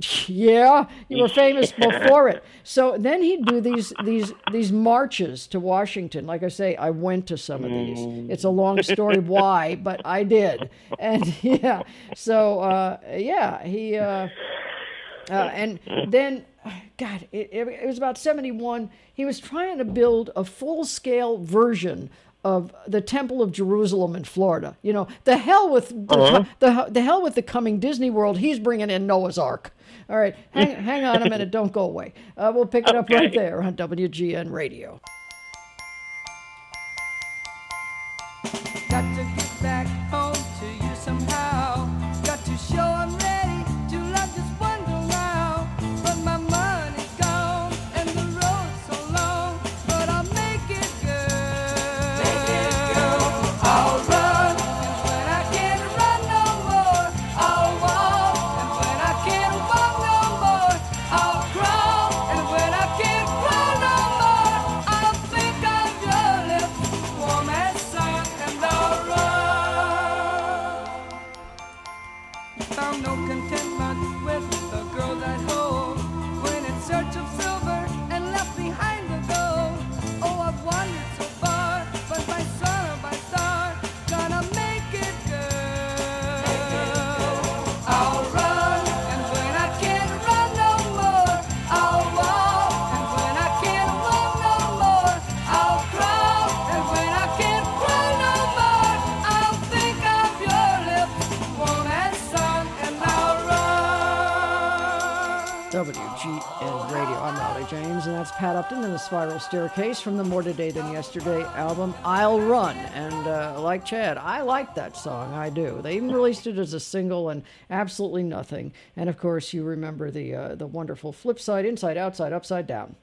Yeah, you were famous before it. So then he'd do these these these marches to Washington. Like I say, I went to some of these. It's a long story why, but I did. And yeah, so uh, yeah, he uh, uh, and then God, it, it was about seventy-one. He was trying to build a full-scale version of the Temple of Jerusalem in Florida. You know, the hell with the, Uh-huh. the, the hell with the coming Disney World. He's bringing in Noah's Ark. All right, hang, hang on a minute. Don't go away. Uh, we'll pick it up Okay. right there on W G N Radio. Got to get back home to you somehow. Got to show I'm ready to love just one go round. But my money's gone and the road's so long. But I'll make it good. Make it good. I'll run. And when I can't run no more, I'll walk. And when I can't walk no more, I'll crawl. And when I can't crawl no more, I'll think of your lips, warm as sun, and I'll run. Found no contentment with the girls at home. Went in search of silver and left behind the gold. Oh, I've wandered so far, but by sun or by star, gonna make it good. I'll run, and when I can't run no more, I'll walk. And when I can't walk no more, I'll crawl. And when I can't crawl no more, I'll think of your lips, warm as sun, and I'll run. W G N Radio. I'm Raleigh James, and that's Pat Upton and the Spiral Staircase from the More Today Than Yesterday album, I'll Run. And uh, like Chad, I like that song. I do. They even released it as a single and absolutely nothing. And of course, you remember the uh, the wonderful flip side, inside, outside, upside down.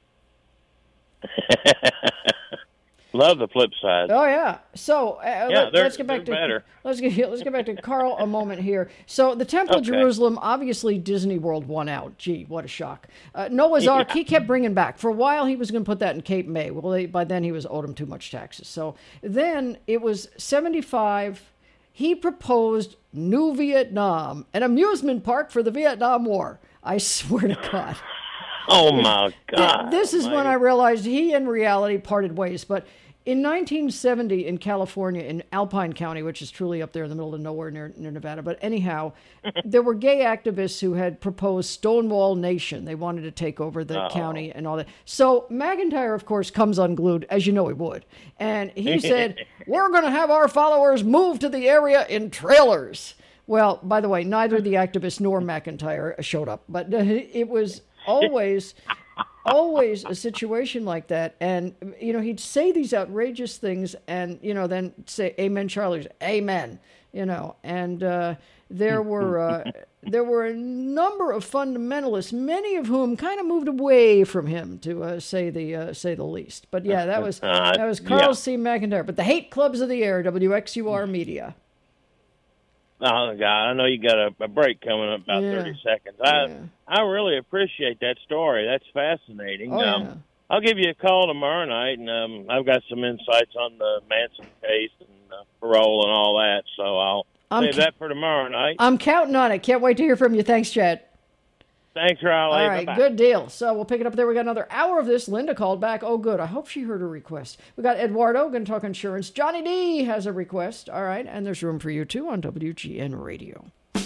Love the flip side. Oh yeah. So uh, Yeah, let, they're- let's get back to they're better. let's get let's get back to Carl a moment here. So the Temple of Okay. Jerusalem, obviously Disney World won out. Gee, what a shock. Uh, Noah's Ark, Yeah. he kept bringing back. For a while, he was going to put that in Cape May. Well, they, by then he was owed him too much taxes. So then it was seventy-five. He proposed New Vietnam, an amusement park for the Vietnam War. I swear to God. Oh my Th- God! This is when I realized he and reality parted ways. But in nineteen seventy in California, in Alpine County, which is truly up there in the middle of nowhere near, near Nevada, but anyhow, there were gay activists who had proposed Stonewall Nation. They wanted to take over the Uh-oh. county and all that. So McIntyre, of course, comes unglued, as you know he would. And he said, we're going to have our followers move to the area in trailers. Well, by the way, neither the activists nor McIntyre showed up, but uh, it was always, always a situation like that. And, you know, he'd say these outrageous things and, you know, then say, amen, Charlie, amen, you know, and uh, there were, uh, there were a number of fundamentalists, many of whom kind of moved away from him, to uh, say the, uh, say the least. But yeah, that was, Uh, that was Carl yeah. C. McIntyre. But the hate clubs of the air, W X U R Media. Oh God, I know you got a, a break coming up about Yeah. thirty seconds. I Yeah. I really appreciate that story. That's fascinating. Oh, um, yeah. I'll give you a call tomorrow night, and um, I've got some insights on the Manson case and uh, parole and all that. So I'll I'm save ca- that for tomorrow night. I'm counting on it. Can't wait to hear from you. Thanks, Chad. Thanks, Raleigh. All right, Bye-bye. good deal. So we'll pick it up there. We got another hour of this. Linda called back. Oh, good. I hope she heard her request. We got Eduardo going to talk insurance. Johnny D has a request. All right, and there's room for you too on W G N Radio.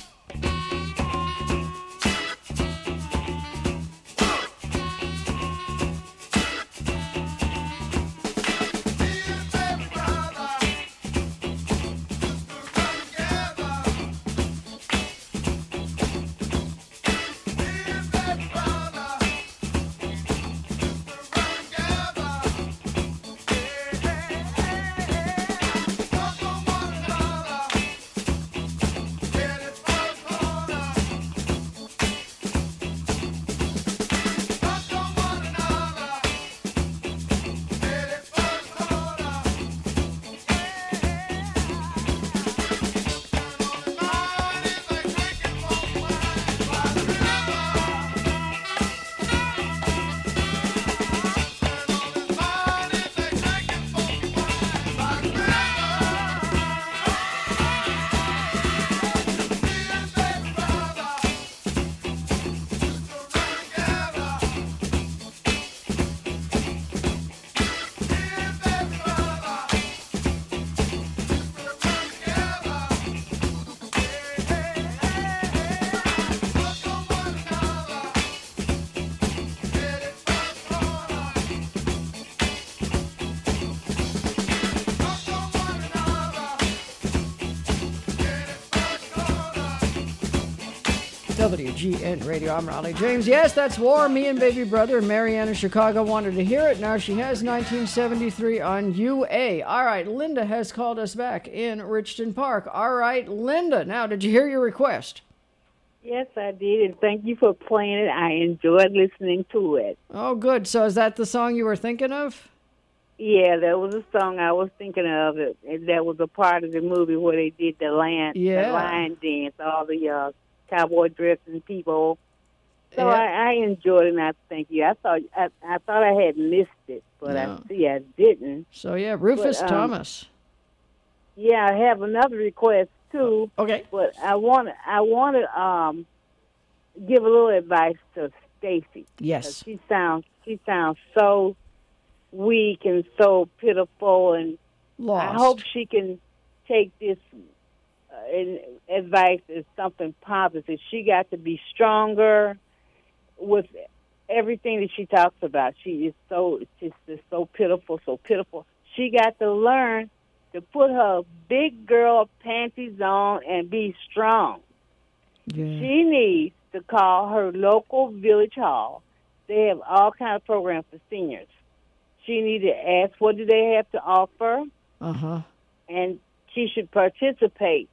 W G N Radio. I'm Ronnie James. Yes, that's War. Me and baby brother Marianne in Chicago wanted to hear it. Now she has nineteen seventy-three on U A. All right, Linda has called us back in Richton Park. All right, Linda. Now, did you hear your request? Yes, I did, and thank you for playing it. I enjoyed listening to it. Oh, good. So is that the song you were thinking of? Yeah, that was a song I was thinking of. It, and that was a part of the movie where they did the lion, Yeah. the lion dance, all the uh, cowboy dressing people. So Yeah. I, I enjoyed it, and I thank you. I thought I, I thought I had missed it, but No. I see I didn't. So, yeah, Rufus But, um, Thomas. Yeah, I have another request too. Okay. But I want I want to um give a little advice to Stacy. Yes. She sounds she sounds so weak and so pitiful, and Lost. I hope she can take this uh, in, advice as something positive. She got to be stronger with everything that she talks about. She is so she's just so pitiful, so pitiful. She got to learn to put her big girl panties on and be strong. Yeah. She needs to call her local village hall. They have all kind of programs for seniors. She needs to ask what do they have to offer, Uh-huh. and she should participate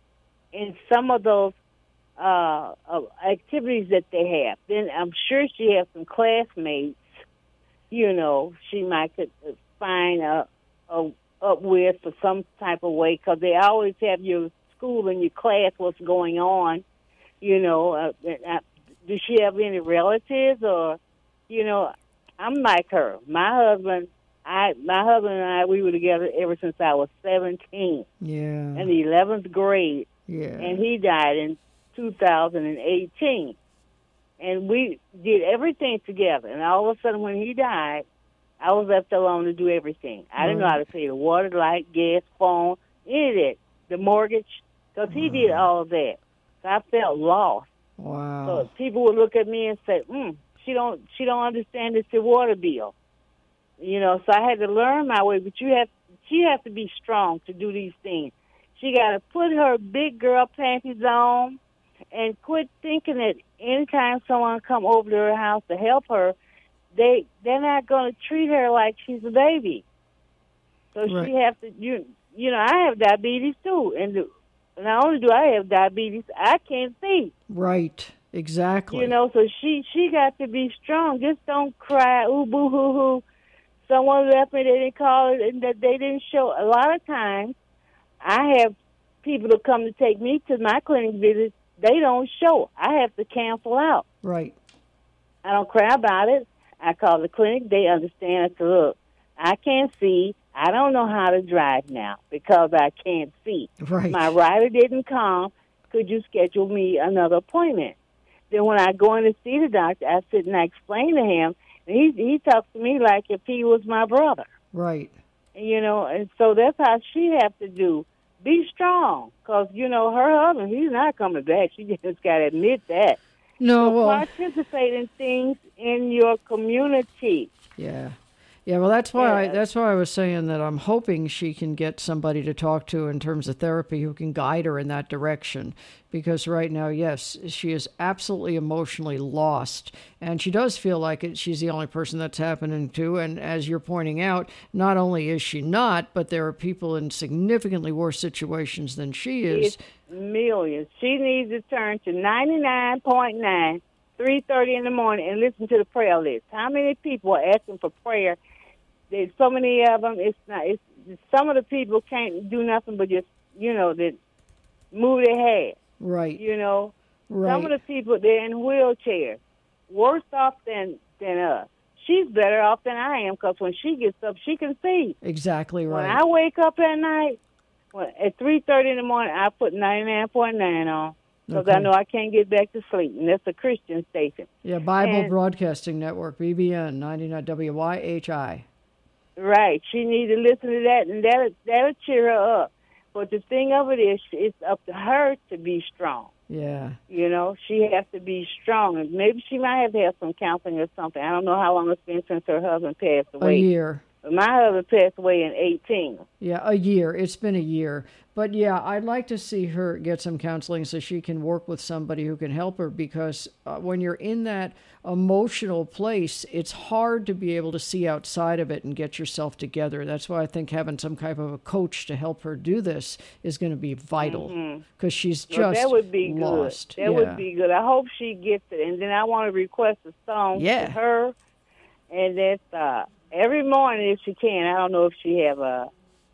in some of those uh, uh, activities that they have. Then I'm sure she has some classmates. You know, she might could find a, a up with for some type of way, because they always have your school and your class what's going on. You know, uh, uh, does she have any relatives, or, you know, I'm like her. My husband, I, my husband and I, we were together ever since I was seventeen, Yeah. in the eleventh grade, Yeah. and he died in two thousand eighteen. And we did everything together, and all of a sudden when he died, I was left alone to do everything. I didn't know how to pay the water, light, gas, phone, any of that, the mortgage, because he did all of that. So I felt lost. Wow. So people would look at me and say, mm, she don't she don't understand it's the water bill. You know, so I had to learn my way, but you have she has to be strong to do these things. She got to put her big girl panties on and quit thinking that anytime someone come over to her house to help her, they they're not going to treat her like she's a baby. So Right. she has to you you know I have diabetes too, and the, not only do I have diabetes, I can't see. Right. Exactly. You know, so she she got to be strong. Just don't cry, ooh boo hoo hoo. Someone left me, they didn't call it, and that they didn't show. A lot of times, I have people to come to take me to my clinic visits, they don't show. I have to cancel out. Right. I don't cry about it. I call the clinic. They understand. I say, look, I can't see. I don't know how to drive now because I can't see. Right. My rider didn't come. Could you schedule me another appointment? Then when I go in to see the doctor, I sit and I explain to him, and he he talks to me like if he was my brother. Right. You know, and so that's how she has to do. Be strong, because, you know, her husband, he's not coming back. She just got to admit that. No, so well, participate in things in your community. yeah. Yeah, well, that's why I, Yeah. that's why I was saying that I'm hoping she can get somebody to talk to in terms of therapy who can guide her in that direction. Because right now, yes, she is absolutely emotionally lost, and she does feel like it. She's the only person that's happening to. And as you're pointing out, not only is she not, but there are people in significantly worse situations than she is. It's millions. She needs to turn to ninety-nine point nine, three thirty in the morning, and listen to the prayer list. How many people are asking for prayer? There's so many of them. It's not. It's some of the people can't do nothing but just, you know, that move their head. Right. You know, Right. some of the people, they're in wheelchairs, worse off than than us. She's better off than I am because when she gets up, she can see. Exactly right. When I wake up at night, when, at three thirty in the morning, I put ninety-nine point nine on because I Okay. know I can't get back to sleep, and that's a Christian station. Yeah, Bible And- Broadcasting Network, B B N, ninety-nine W Y H I. Right. She needs to listen to that, and that'll, that'll cheer her up. But the thing of it is, it's up to her to be strong. Yeah. You know, she has to be strong. And maybe she might have to have some counseling or something. I don't know how long it's been since her husband passed A away. year. But my husband passed away in eighteen. Yeah, a year. It's been a year. But yeah, I'd like to see her get some counseling so she can work with somebody who can help her, because uh, when you're in that emotional place, it's hard to be able to see outside of it and get yourself together. That's why I think having some kind of a coach to help her do this is going to be vital, because she's just Well, that would be lost. good. Yeah. That would be good. I hope she gets it. And then I want to request a song Yeah. for her. And that's uh, every morning if she can. I don't know if she have a,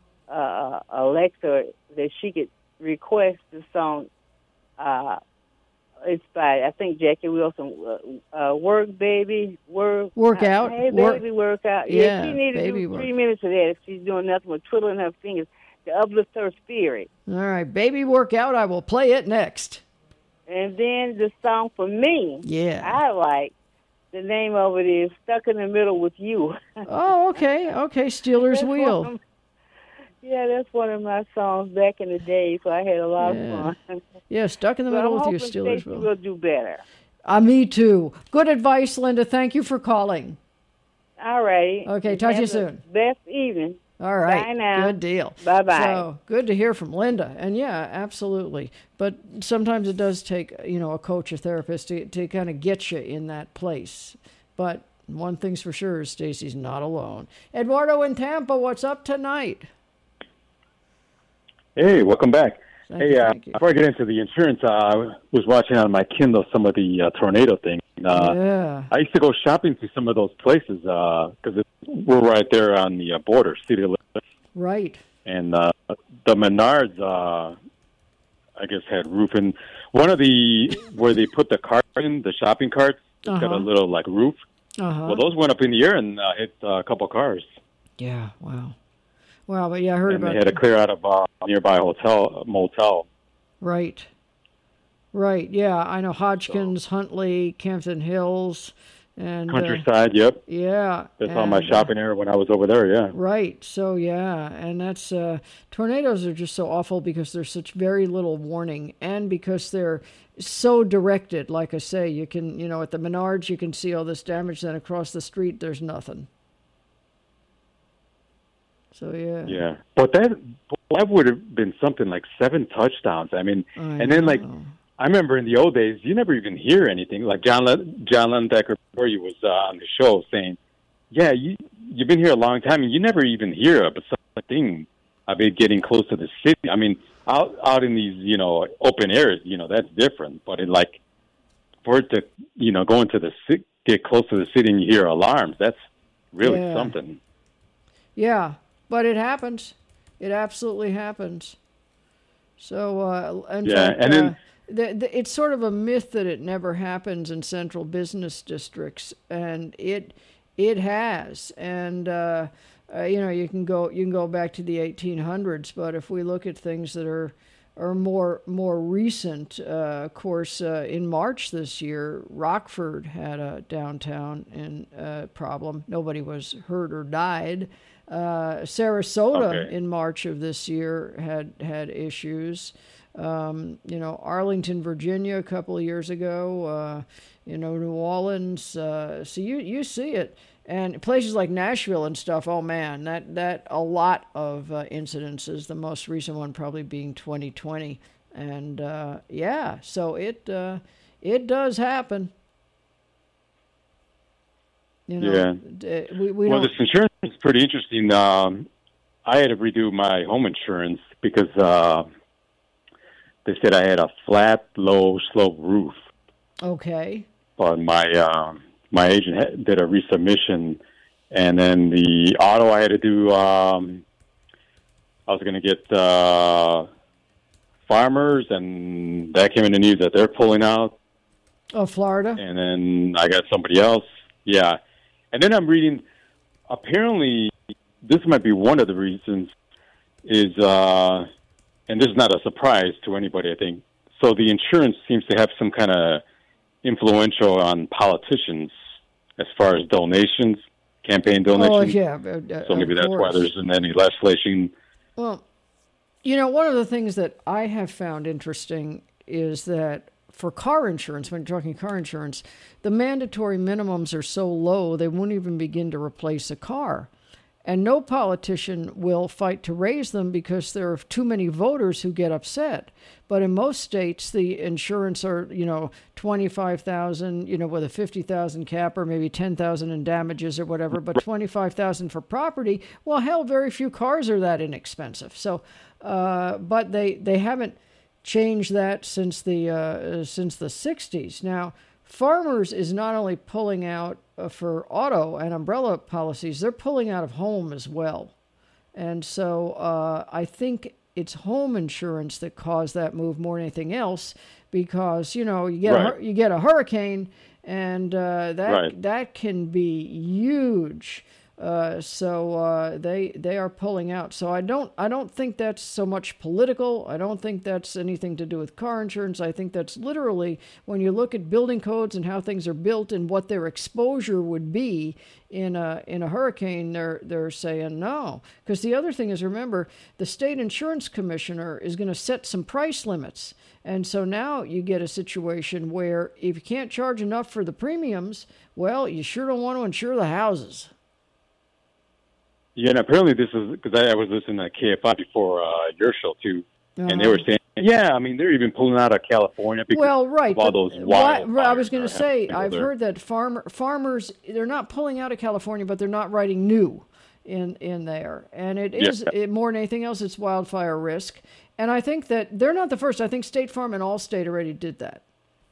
a Alexa that she could request the song. Uh, it's by, I think, Jackie Wilson. Uh, uh, work, baby, work. Work out. Hey, Work- baby, work out. Yeah, Yeah, she needs to baby do work. three minutes of that if she's doing nothing but twiddling her fingers to uplift her spirit. All right, baby workout. I will play it next. And then the song for me, Yeah. I like, the name of it is Stuck in the Middle with You. Oh, okay, okay. Steelers That's Wheel. one of- yeah, that's one of my songs back in the day, so I had a lot Yeah. of fun. Yeah, Stuck in the So Middle I'm with You, hoping Steelers Stacey Wheel. will do better. Uh, me too. Good advice, Linda. Thank you for calling. All righty. Okay, And talk to you have the soon. Best evening. All right. Bye now. Good deal. Bye-bye. So good to hear from Linda. And yeah, absolutely. But sometimes it does take, you know, a coach or therapist to, to kind of get you in that place. But one thing's for sure, Stacy's not alone. Eduardo in Tampa, what's up tonight? Hey, welcome back. Thank hey, you, uh, thank you. before I get into the insurance, uh, I was watching on my Kindle some of the uh, tornado thing. Uh, Yeah. I used to go shopping to some of those places because we're right there on the uh, border, city limits. Right. And uh, the Menards, uh, I guess, had roofing. One of the where they put the cart in, the shopping carts, it's got Uh-huh. a little like roof. Uh-huh. Well, those went up in the air and uh, hit uh, a couple cars. Yeah, wow. Wow, but yeah, I heard And about they had to clear out of uh, a nearby hotel motel. Right. Right. Yeah, I know Hodgkins, Huntley, Campton Hills, and uh, Countryside, yep. yeah. That's all my and, uh, shopping area when I was over there, yeah. Right. So yeah, and that's uh, tornadoes are just so awful because there's such very little warning, and because they're so directed. Like I say, you can, you know, at the Menards you can see all this damage, then across the street there's nothing. So yeah. Yeah. But that that would have been something like seven touchdowns. I mean, I and then like know. I remember in the old days, you never even hear anything. Like John Le- John Lendecker before you was uh, on the show saying, "Yeah, you you've been here a long time, and you never even hear of something about getting close to the city. I mean, out out in these you know open areas, you know that's different. But it like for it to you know go into the ci- get close to the city and you hear alarms, that's really Yeah. something. Yeah, but it happens. It absolutely happens. So, uh, in Yeah, fact, and then- uh, the, the, it's sort of a myth that it never happens in central business districts, and it it has. And uh, uh, you know, you can go you can go back to the eighteen hundreds, but if we look at things that are are more more recent, uh, of course, uh, in March this year, Rockford had a downtown in uh, problem. Nobody was hurt or died. Uh, Sarasota Okay. in March of this year had had issues. Um, you know, Arlington, Virginia, a couple of years ago. Uh, you know, New Orleans. Uh, so you you see it, and places like Nashville and stuff. Oh man, that that a lot of uh, incidences. The most recent one probably being twenty twenty, and uh, yeah, so it uh, it does happen. You know, Yeah. d- we we well, don't. this insurance is pretty interesting. Um, I had to redo my home insurance because uh, they said I had a flat, low slope roof. Okay. But my uh, my agent had, did a resubmission, and then the auto I had to do. Um, I was going to get uh, Farmers, and that came in the news that they're pulling out. Oh, Florida. And then I got somebody else. Yeah. And then I'm reading, apparently, this might be one of the reasons, is, uh, and this is not a surprise to anybody, I think. So the insurance seems to have some kind of influential on politicians as far as donations, campaign donations. Oh, yeah. uh, So maybe of that's why course. there isn't any legislation. Well, you know, one of the things that I have found interesting is that for car insurance, when you're talking car insurance, the mandatory minimums are so low they won't even begin to replace a car. And no politician will fight to raise them because there are too many voters who get upset. But in most states, the insurance are, you know, twenty-five thousand, you know, with a fifty thousand cap or maybe ten thousand in damages or whatever, but twenty-five thousand for property. Well, hell, very few cars are that inexpensive. So, uh, but they, they haven't changed that since the, uh, since the sixties. Now, Farmers is not only pulling out uh, for auto and umbrella policies, they're pulling out of home as well. And so uh, I think it's home insurance that caused that move more than anything else, because, you know, you get, Right. a, hur- you get a hurricane, and uh, that Right. that can be huge. Uh, so uh, they they are pulling out. So I don't I don't think that's so much political. I don't think that's anything to do with car insurance. I think that's literally when you look at building codes and how things are built and what their exposure would be in a in a hurricane. They're they're saying no, because the other thing is, remember, the state insurance commissioner is going to set some price limits. And so now you get a situation where if you can't charge enough for the premiums, well, you sure don't want to insure the houses. Yeah, and apparently this is, because I, I was listening to K F I before uh, your show, too, and they Uh-huh. were saying, yeah, I mean, they're even pulling out of California because Well, right. of all but those why- wildfires. I was going that to are say, happening I've over there. heard that farmer farmers, they're not pulling out of California, but they're not writing new in in there. And it is, Yeah. it, more than anything else, it's wildfire risk. And I think that they're not the first. I think State Farm and Allstate already did that,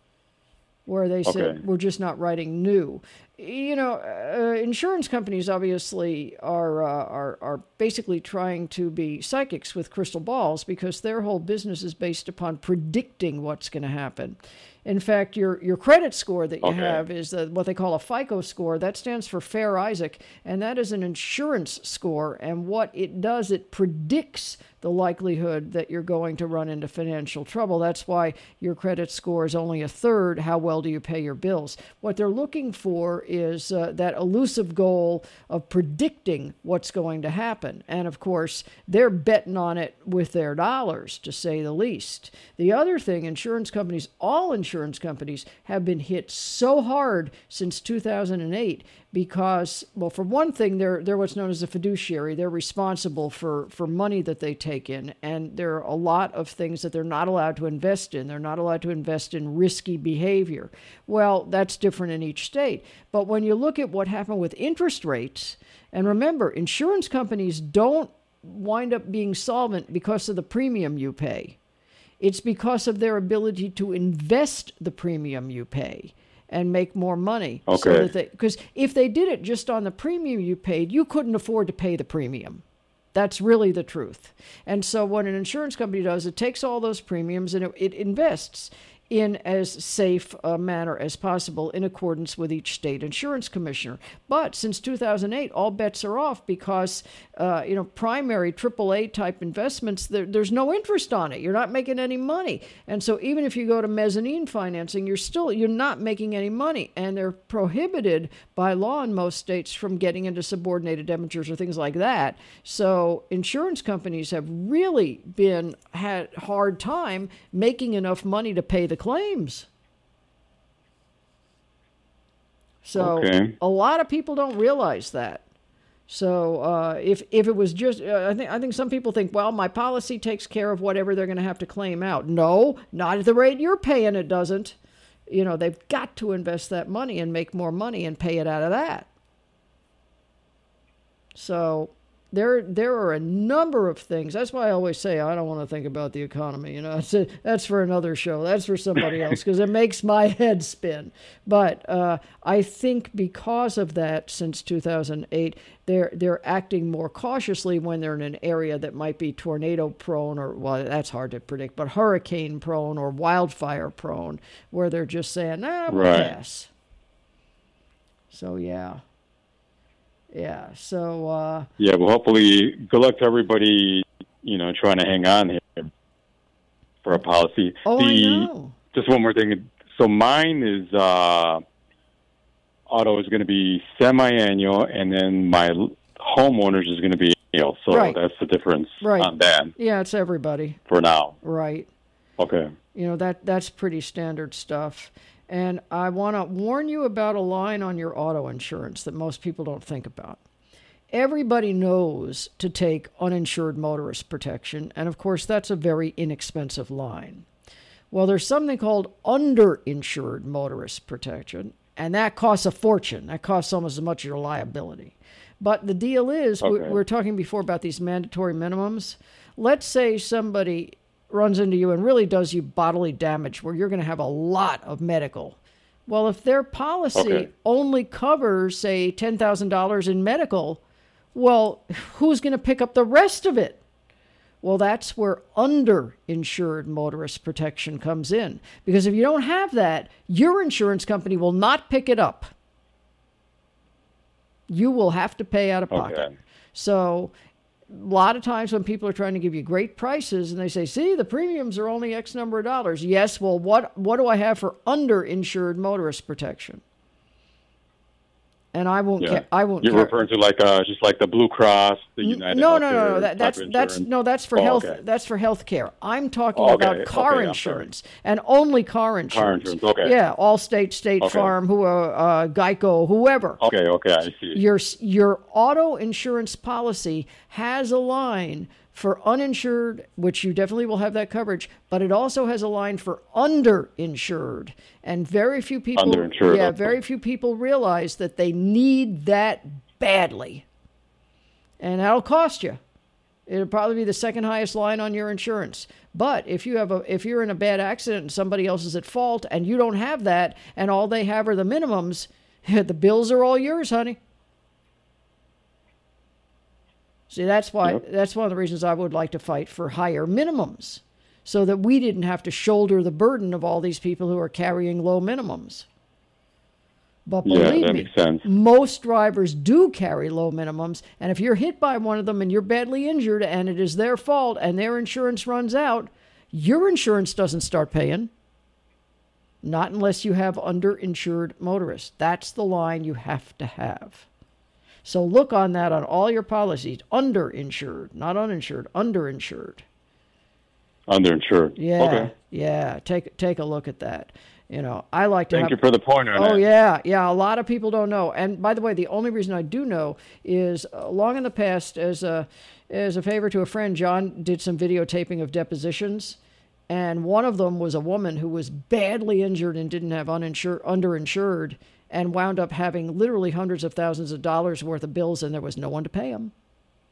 where they said, Okay. we're just not writing new. You know, uh, insurance companies obviously are, uh, are are basically trying to be psychics with crystal balls, because their whole business is based upon predicting what's going to happen. In fact, your your credit score that you Okay. have is uh, what they call a FICO score. That stands for Fair Isaac, and that is an insurance score. And what it does, it predicts the likelihood that you're going to run into financial trouble. That's why your credit score is only a third. How well do you pay your bills? What they're looking for is uh, that elusive goal of predicting what's going to happen. And of course, they're betting on it with their dollars, to say the least. The other thing, insurance companies, all insurance companies, have been hit so hard since two thousand eight because, well, for one thing, they're they're what's known as a fiduciary. They're responsible for, for money that they take in, and there are a lot of things that they're not allowed to invest in. They're not allowed to invest in risky behavior. Well, that's different in each state. But when you look at what happened with interest rates, and remember, insurance companies don't wind up being solvent because of the premium you pay. It's because of their ability to invest the premium you pay and make more money. So Okay. that they, because if they did it just on the premium you paid, you couldn't afford to pay the premium. That's really the truth. And so what an insurance company does, it takes all those premiums and it, it invests in as safe a manner as possible in accordance with each state insurance commissioner. But since two thousand eight, all bets are off because, uh, you know, primary triple A type investments, there, there's no interest on it. You're not making any money. And so even if you go to mezzanine financing, you're still, you're not making any money. And they're prohibited by law in most states from getting into subordinated debentures or things like that. So insurance companies have really been, had hard time making enough money to pay the claims. So Okay. a lot of people don't realize that. So uh, if if it was just, uh, I think I think some people think, well, my policy takes care of whatever they're going to have to claim out. No, not at the rate you're paying. It doesn't. You know, they've got to invest that money and make more money and pay it out of that. So there there are a number of things. That's why I always say I don't want to think about the economy. You know, that's, a, that's for another show. That's for somebody else because it makes my head spin. But uh, I think because of that, since two thousand eight, they're they're acting more cautiously when they're in an area that might be tornado prone or, well, that's hard to predict, but hurricane prone or wildfire prone, where they're just saying, nah, we'll Right. pass. So yeah. Yeah, so... Uh, Yeah, well, hopefully, good luck to everybody, you know, trying to hang on here for a policy. Oh, the, I know. Just one more thing. So mine is, uh, auto is going to be semi-annual, and then my l- homeowners is going to be annual. So Right. that's the difference Right. on that yeah, it's everybody. for now. Right. Okay. You know, that that's pretty standard stuff. And I want to warn you about a line on your auto insurance that most people don't think about. Everybody knows to take uninsured motorist protection, and of course, that's a very inexpensive line. Well, there's something called underinsured motorist protection, and that costs a fortune. That costs almost as much as your liability. But the deal is, we, we Okay. were talking before about these mandatory minimums. Let's say somebody runs into you and really does you bodily damage where you're going to have a lot of medical. Well, if their policy Okay. only covers, say, ten thousand dollars in medical, well, who's going to pick up the rest of it? Well, that's where underinsured motorist protection comes in. Because if you don't have that, your insurance company will not pick it up. You will have to pay out of pocket. Okay. So a lot of times when people are trying to give you great prices and they say, see, the premiums are only X number of dollars. Yes, well, what, what do I have for underinsured motorist protection? And I won't. Yeah. Ca- I won't. You're care. referring to like uh, just like the Blue Cross, the United. No, no, no, Healthcare no. That, type that's of that's insurance? no. That's for Oh, health. okay. That's for health care. I'm talking Okay, about car okay, I'm insurance and only car insurance. insurance, okay. Yeah, Allstate, State Okay. Farm, who, uh, uh, Geico, whoever. Okay, okay, I see. Your your auto insurance policy has a line for uninsured, which you definitely will have that coverage, but it also has a line for underinsured. And very few people Underinsured, yeah, okay. very few people realize that they need that badly. And that'll cost you. It'll probably be the second highest line on your insurance. But if you have a if you're in a bad accident and somebody else is at fault and you don't have that and all they have are the minimums, the bills are all yours, honey. See, that's why Yep. that's one of the reasons I would like to fight for higher minimums, so that we didn't have to shoulder the burden of all these people who are carrying low minimums. But Yeah, believe that me, makes sense. most drivers do carry low minimums, and if you're hit by one of them and you're badly injured and it is their fault and their insurance runs out, your insurance doesn't start paying. Not unless you have underinsured motorists. That's the line you have to have. So look on that on all your policies. Underinsured, not uninsured, underinsured. Underinsured. Yeah, Okay. yeah. Take take a look at that. You know, I like to Thank have... you for the pointer on Oh, that. yeah, yeah. A lot of people don't know. And by the way, the only reason I do know is uh, long in the past, as a, as a favor to a friend, John did some videotaping of depositions. And one of them was a woman who was badly injured and didn't have uninsured, underinsured and wound up having literally hundreds of thousands of dollars worth of bills, and there was no one to pay them.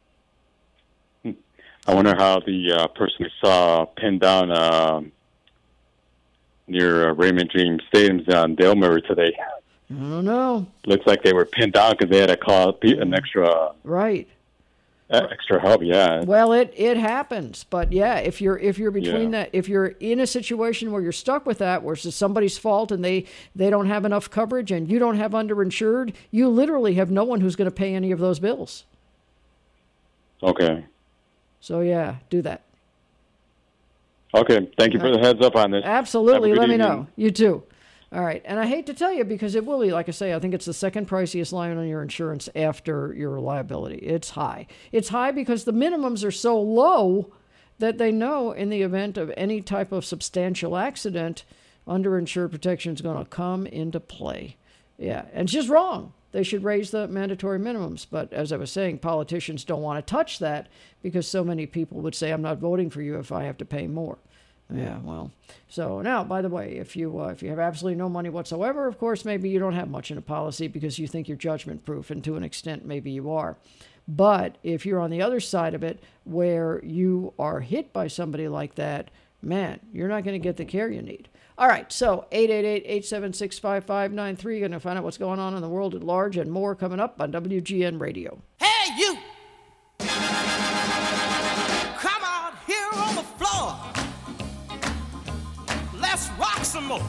I wonder how the uh, person we saw pinned down uh, near uh, Raymond James Stadium on Dale Murray today. I don't know. Looks like they were pinned down because they had to call pe- an extra Right. Uh, extra help, yeah. Well, it, it happens, but yeah, if you're if you're between Yeah. that, if you're in a situation where you're stuck with that, where it's somebody's fault and they they don't have enough coverage and you don't have underinsured, you literally have no one who's going to pay any of those bills. Okay. So yeah, do that. Okay. Thank you for the heads up on this. Absolutely, Have a let good me know. evening. You too. All right, and I hate to tell you because it will be, like I say, I think it's the second priciest line on your insurance after your liability. It's high. It's high because the minimums are so low that they know in the event of any type of substantial accident, underinsured protection is going to come into play. Yeah, and it's just wrong. They should raise the mandatory minimums. But as I was saying, politicians don't want to touch that because so many people would say, I'm not voting for you if I have to pay more. Yeah, well, so now, by the way, if you uh, if you have absolutely no money whatsoever, of course, maybe you don't have much in a policy because you think you're judgment proof, and to an extent, maybe you are. But if you're on the other side of it, where you are hit by somebody like that, man, you're not going to get the care you need. All right, so eight eight eight, eight seven six, five five nine three. You're going to find out what's going on in the world at large and more coming up on W G N Radio. Hey, you! Come out here on the floor. Let's rock some more.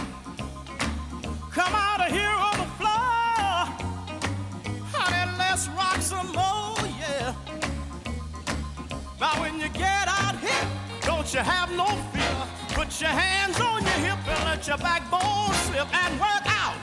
Come out of here on the floor. Honey, let's rock some more, yeah. Now when you get out here, don't you have no fear. Put your hands on your hip and let your backbone slip and work out.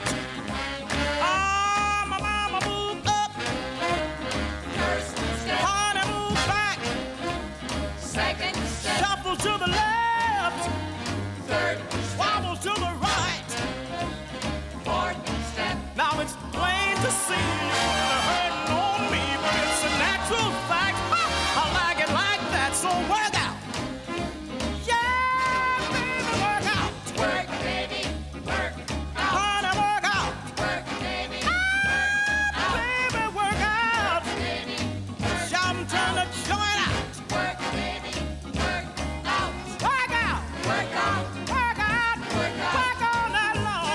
Ah, my mama, move up. First step. Honey, move back. Second step. Shuffle to the left. Third step. Wobble to the right. Fourth step. Now it's plain to see you're hurting on me, but it's a natural fact. Ha! I like it like that, so work out. Yeah, baby, work out. Work, baby, work out. Honey, work out. Work, baby, ah, baby, work out. Baby, shout and turn the joint out. Work, baby, work out. Work out. Work out. Work out. Work out. Work all night long.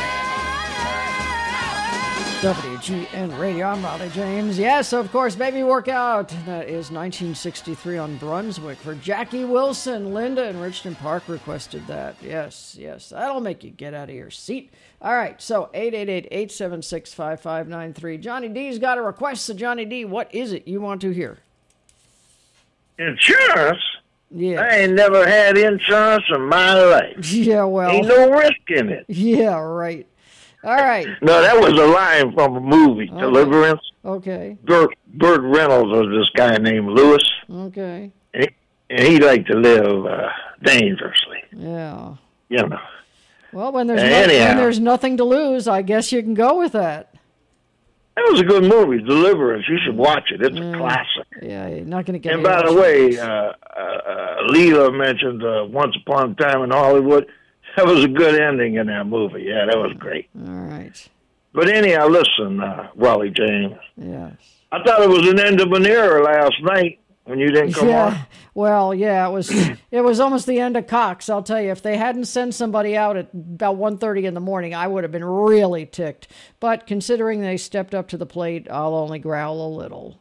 Yeah. W G N Radio, I'm Raleigh James. Yes, of course, Baby Workout. That is nineteen sixty-three on Brunswick for Jackie Wilson. Linda in Richmond Park requested that. Yes, yes, that'll make you get out of your seat. All right, so eight eight eight, eight seven six, five five nine three. Johnny D's got a request. So Johnny D, what is it you want to hear? Insurance? Yeah. I ain't never had insurance in my life. Yeah, well. Ain't no risk in it. Yeah, right. All right. No, that was a line from a movie, Okay. Deliverance. Okay. Burt, Burt Reynolds was this guy named Lewis, Okay. and he, and he liked to live uh, dangerously, Yeah. you know. Well, when there's, no, Anyhow. when there's nothing to lose, I guess you can go with that. That was a good movie, Deliverance. You should watch it. It's a classic. Yeah, you're not going to get And any by the emotion. way, uh, uh, uh, Leela mentioned uh, Once Upon a Time in Hollywood. That was a good ending in that movie. Yeah, that was great. All right. But anyhow, listen, uh, Raleigh James. Yes. I thought it was an end of an era last night when you didn't come Yeah. on. Well, yeah, it was it was almost the end of Cox, I'll tell you. If they hadn't sent somebody out at about one thirty in the morning, I would have been really ticked. But considering they stepped up to the plate, I'll only growl a little.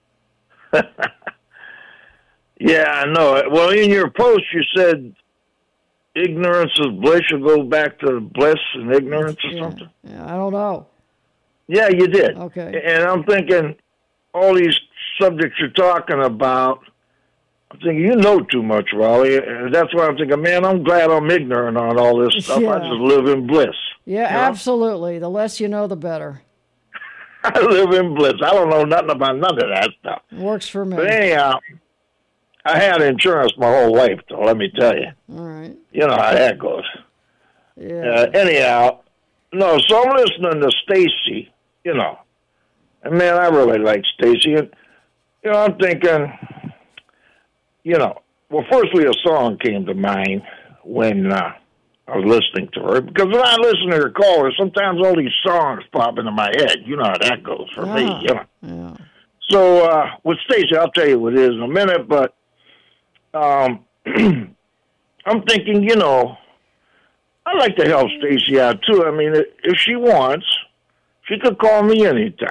Yeah, I know it. Well, in your post, you said ignorance is bliss. You go back to bliss and ignorance or Yeah. something. Yeah, I don't know. Yeah, you did. Okay. And I'm thinking, all these subjects you're talking about, I'm thinking, you know too much, Raleigh. And that's why I'm thinking, man, I'm glad I'm ignorant on all this stuff. I Yeah. just live in bliss. Yeah, You know? absolutely. The less you know, the better. I live in bliss. I don't know nothing about none of that stuff. Works for me. But anyhow, I had insurance my whole life, though, let me tell you. All right. You know how that goes. Yeah. Uh, anyhow, no, so I'm listening to Stacy, you know. And, man, I really like Stacy. And, you know, I'm thinking, you know, well, firstly, a song came to mind when uh, I was listening to her. Because when I listen to her callers, sometimes all these songs pop into my head. You know how that goes for me, Ah, you know. Yeah. So uh, with Stacy, I'll tell you what it is in a minute, but um, I'm thinking, you know, I'd like to help Stacy out too. I mean, if she wants, she could call me anytime.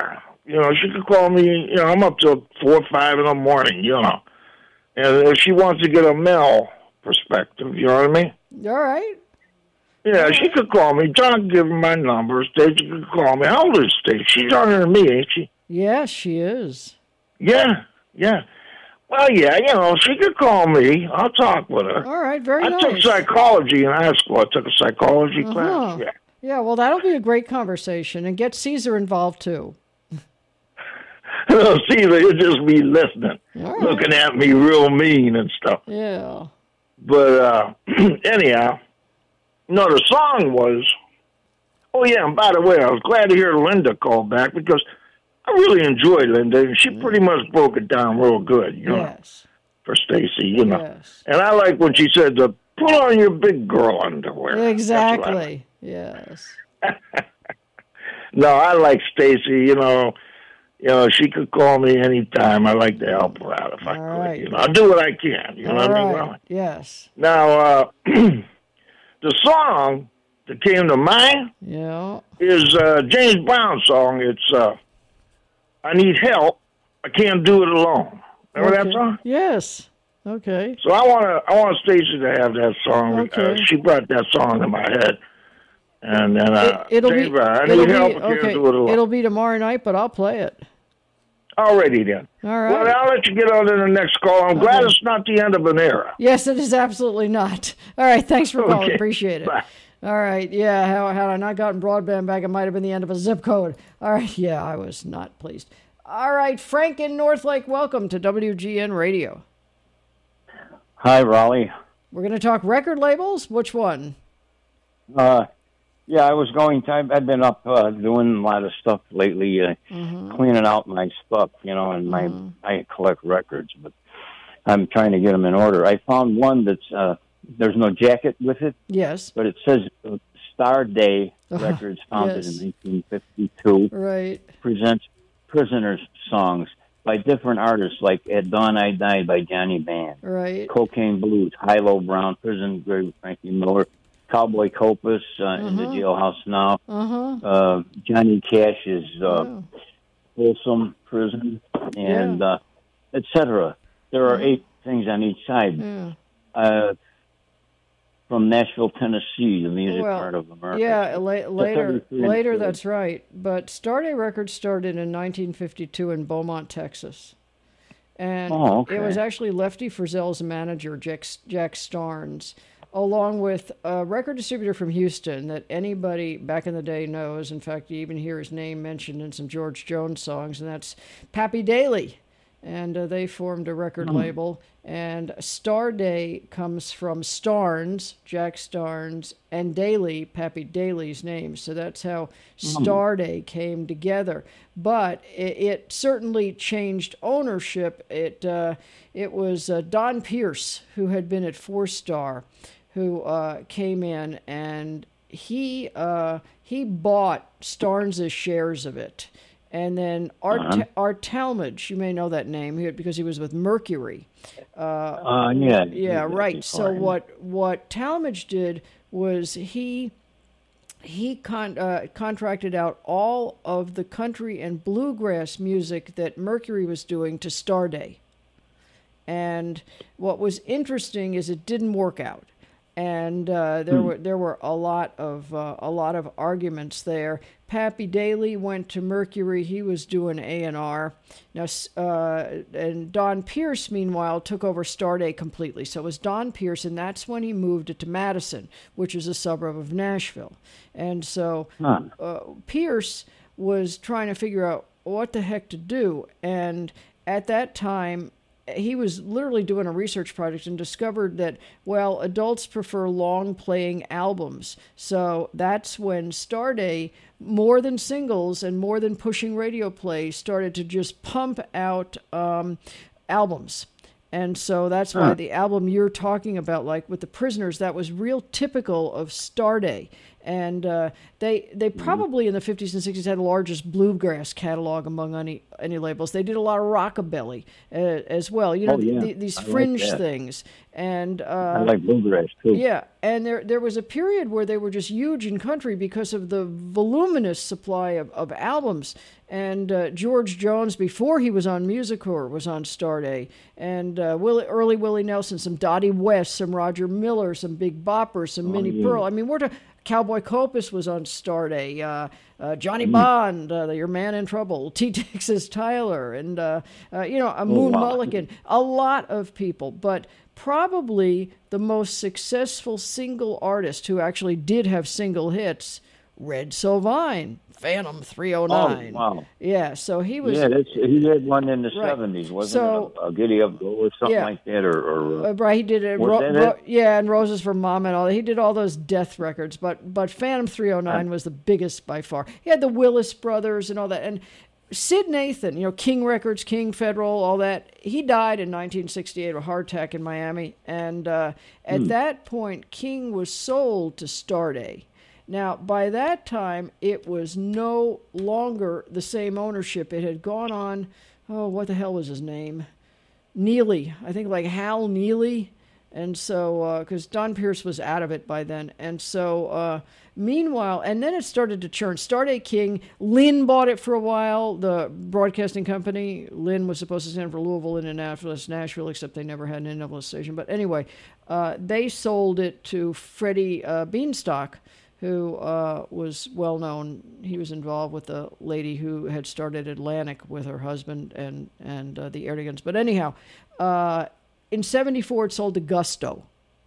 You know, she could call me. You know, I'm up till four or five in the morning. You know, and if she wants to get a male perspective, you know what I mean? All right. Yeah, she could call me. John, give her my number. Stacy could call me. How old is Stacy? She's younger than me, ain't she? Yeah, she is. Yeah, yeah. Well, yeah, you know, she could call me. I'll talk with her. All right, very I nice. took psychology in high school. I took a psychology Uh-huh. class. Yeah. Yeah, well, that'll be a great conversation, and get Caesar involved too. No, see, it'd just be listening, right. looking at me real mean and stuff. Yeah. But uh, anyhow, no, the song was. Oh yeah, and by the way, I was glad to hear Linda call back because I really enjoyed Linda, and she pretty much broke it down real good, you know, Yes. for Stacy, you know. Yes. And I like when she said to put on your big girl underwear. Exactly. Yes. No, I like Stacy. You know, you know, she could call me anytime. I like to help her out if I All could. right. You know, I'll do what I can. You know All what I mean? right. Well, Yes. now, uh, the song that came to mind Yeah. is uh, James Brown's song. It's uh, I Need Help. I Can't Do It Alone. Remember Okay. that song? Yes. Okay. So I want to, I want Stacy to have that song. Okay. Uh, she brought that song to my head. And then uh, It, will James be. Brown, I it'll Need be Help. I Can't okay. Do It Alone. It'll be tomorrow night, but I'll play it. Alrighty then. All right. Well, I'll let you get on to the next call. I'm glad it's not the end of an era. Yes, it is absolutely not. All right, thanks for calling. Okay. Appreciate it. Bye. All right, yeah, how, had I not gotten broadband back, it might have been the end of a zip code. All right, yeah, I was not pleased. All right, Frank in Northlake, welcome to W G N Radio. Hi, Raleigh. We're going to talk record labels. Which one? Uh, yeah, I was going to, I've, I've been up uh, doing a lot of stuff lately, uh, Mm-hmm. cleaning out my stuff, you know, and my I collect records, but I'm trying to get them in order. I found one that's, uh, there's no jacket with it, Yes. but it says uh, Star Day Uh-huh. Records, founded Yes. in nineteen fifty-two, Right. presents Prisoners songs by different artists like At Dawn I Died by Johnny Band, Right. Cocaine Blues, Hilo Brown, Prison Grave, Frankie Miller, Cowboy Copas, uh, in the Uh-huh. jailhouse now. Uh-huh. Uh, Johnny Cash is uh, Yeah. Folsom Prison, and uh, et cetera. There are eight things on each side. Yeah. Uh, from Nashville, Tennessee, the music Well, part of America. Yeah, la- later, thirty-three and later. thirty. That's right. But Starday Records started in nineteen fifty-two in Beaumont, Texas, and Oh, okay. it was actually Lefty Frizzell's manager, Jack, Jack Starnes, along with a record distributor from Houston that anybody back in the day knows. In fact, you even hear his name mentioned in some George Jones songs, and that's Pappy Daly. And uh, they formed a record Hmm. label. And Star Day comes from Starnes, Jack Starnes, and Daly, Pappy Daly's name. So that's how Star Day came together. But it, it certainly changed ownership. It uh, it was uh, Don Pierce, who had been at Four Star, who uh, came in, and he uh, he bought Starnes' shares of it. And then Art, Uh-huh. Art Talmadge, you may know that name here because he was with Mercury. Uh, Uh, yeah. yeah, right. So Fine. what what Talmadge did was he he con, uh, contracted out all of the country and bluegrass music that Mercury was doing to Starday. And what was interesting is it didn't work out. And uh, there Hmm. were there were a lot of uh, a lot of arguments there. Pappy Daly went to Mercury. He was doing A and R. Now, s- uh, and Don Pierce, meanwhile, took over Starday completely. So it was Don Pierce, and that's when he moved it to Madison, which is a suburb of Nashville. And so Huh. uh, Pierce was trying to figure out what the heck to do. And at that time, he was literally doing a research project and discovered that, well, adults prefer long playing albums. So that's when Starday, more than singles and more than pushing radio play, started to just pump out um, albums. And so that's why Huh. the album you're talking about, like with the Prisoners, that was real typical of Starday. And uh, they they probably in the fifties and sixties had the largest bluegrass catalog among any any labels. They did a lot of rockabilly uh, as well. You know, Oh, yeah. the, these I like fringe that. things. And uh, I like bluegrass too. yeah, and there there was a period where they were just huge in country because of the voluminous supply of, of albums. And uh, George Jones, before he was on Musicorps, was on Starday. And uh, Willie, early Willie Nelson, some Dottie West, some Roger Miller, some Big Boppers, some Oh, Minnie yeah. Pearl. I mean, we're to, Cowboy Copus was on Starday. Uh, uh, Johnny Mm. Bond, uh, Your Man in Trouble, T. Texas Tyler, and, uh, uh, you know, a Moon wow. Mulligan. A lot of people. But probably the most successful single artist who actually did have single hits, Red Sovine, Phantom three oh nine. Oh, wow. Yeah, so he was... Yeah, that's, he had one in the Right. seventies, wasn't So- it? A, a Giddy Up Go or something Yeah. like that, or, or uh, Uh, right, he did it. Was Ro- that Ro- it? yeah, and Roses for Mom and all. He did all those death records, but but Phantom three oh nine was the biggest by far. He had the Willis Brothers and all that. And Sid Nathan, you know, King Records, King Federal, all that. He died in nineteen sixty-eight of a heart attack in Miami, and uh, at Hmm. that point, King was sold to Starday. Now, by that time, it was no longer the same ownership. It had gone on, oh, what the hell was his name? Neely, I think like Hal Neely. And so, because Don Pierce was out of it by then. And so, uh, meanwhile, and then it started to churn. Starday King, Lynn bought it for a while, the broadcasting company. Lynn was supposed to stand for Louisville, Indianapolis, Nashville, except they never had an Indianapolis station. But anyway, uh, they sold it to Freddie uh, Beanstalk, who uh, was well known. He was involved with the lady who had started Atlantic with her husband and, and uh, the Erdigans. But anyhow, uh, in seventy-four, it sold to Gusto.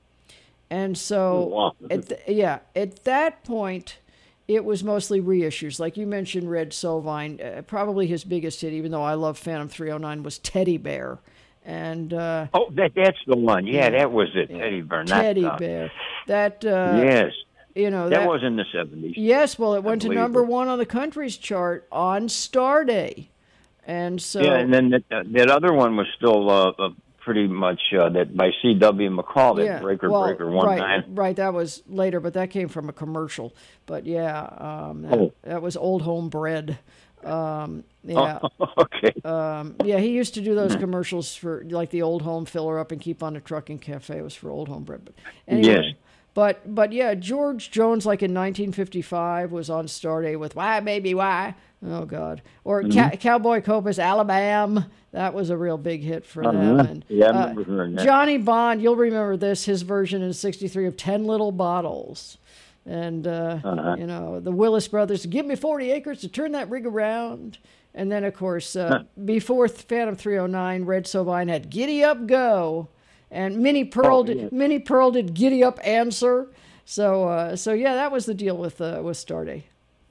And so, wow. at the, yeah, at that point, it was mostly reissues. Like you mentioned, Red Sovine, uh, probably his biggest hit, even though I love Phantom three oh nine, was Teddy Bear. And uh, oh, that that's the one. Yeah, Yeah. that was it. Teddy Bear. not, Teddy uh, Bear. That, uh, yes. you know, That, that was in the seventies. Yes, well, it went to believe number it. one on the country's chart on Starday. And so, yeah, and then that, uh, that other one was still uh, uh, pretty much uh, that by C W McCall, that yeah, Breaker well, Breaker one right, nine. right, that was later, but that came from a commercial. But yeah, um, that, Oh. that was Old Home Bread. Um, yeah. Oh, okay. Um, yeah, he used to do those commercials for like the Old Home Filler Up and Keep on the Trucking Cafe. It was for Old Home Bread. But anyway, Yes. But but yeah, George Jones, like in nineteen fifty-five, was on Starday with "Why Baby Why." Oh God, or Mm-hmm. Cow- Cowboy Copus, Alabama. That was a real big hit for Uh-huh. them. And, Yeah, I uh, remember hearing that. Johnny Bond, you'll remember this. His version in sixty-three of Ten Little Bottles. And, uh, Uh-huh. you know, the Willis Brothers, give me forty acres to turn that rig around. And then, of course, uh, before Phantom three oh nine, Red Sovine had Giddy Up Go. And Minnie Pearl, Oh, did, yeah. Minnie Pearl did Giddy Up Answer. So, uh, so yeah, that was the deal with uh, with Starday.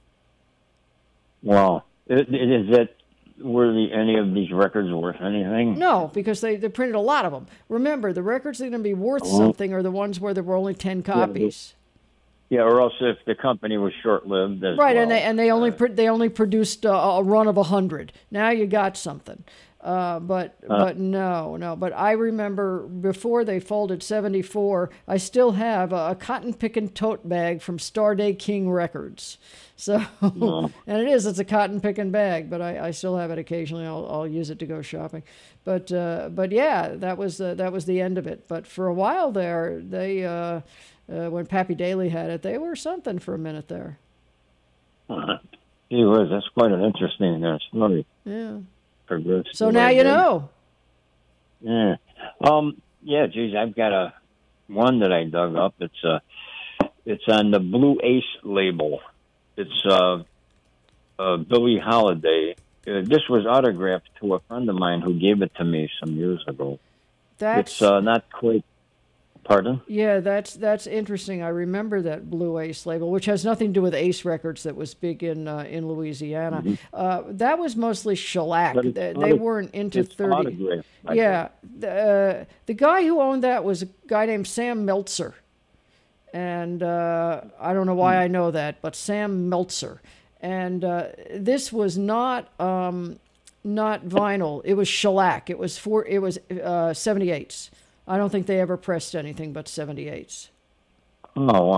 Wow. Is, is that were the, any of these records worth anything? No, because they, they printed a lot of them. Remember, the records that are going to be worth Oh. something are the ones where there were only ten copies. Yeah, or else if the company was short-lived as Right, well. and they and they only pr- they only produced uh, a run of a hundred. Now you got something, uh, but Uh. but no no. But I remember before they folded seventy-four, I still have a, a cotton picking tote bag from Starday King Records. So Oh. and it is it's a cotton picking bag, but I, I still have it occasionally. I'll I'll use it to go shopping. But uh, but yeah, that was uh, that was the end of it. But for a while there, they. Uh, Uh, when Pappy Daly had it, they were something for a minute there. Uh, gee whiz, that's quite an interesting uh, story. Yeah. For Bruce. So now you know. Yeah. Um. Yeah. Geez, I've got a one that I dug up. It's uh, it's on the Blue Ace label. It's uh, uh Billie Holiday. Uh, this was autographed to a friend of mine who gave it to me some years ago. That's It's uh, not quite. Pardon? yeah, that's that's interesting. I remember that Blue Ace label, which has nothing to do with Ace Records, that was big in uh, in Louisiana. Mhm. Uh, that was mostly shellac. But it's They, they auto- weren't into it's thirty. autographed, I Yeah, the, uh, the guy who owned that was a guy named Sam Meltzer, and uh, I don't know why Hmm. I know that, but Sam Meltzer. And uh, this was not um, not vinyl. It was shellac. It was four. It was uh, seventy-eights. I don't think they ever pressed anything but seventy-eights. Oh wow.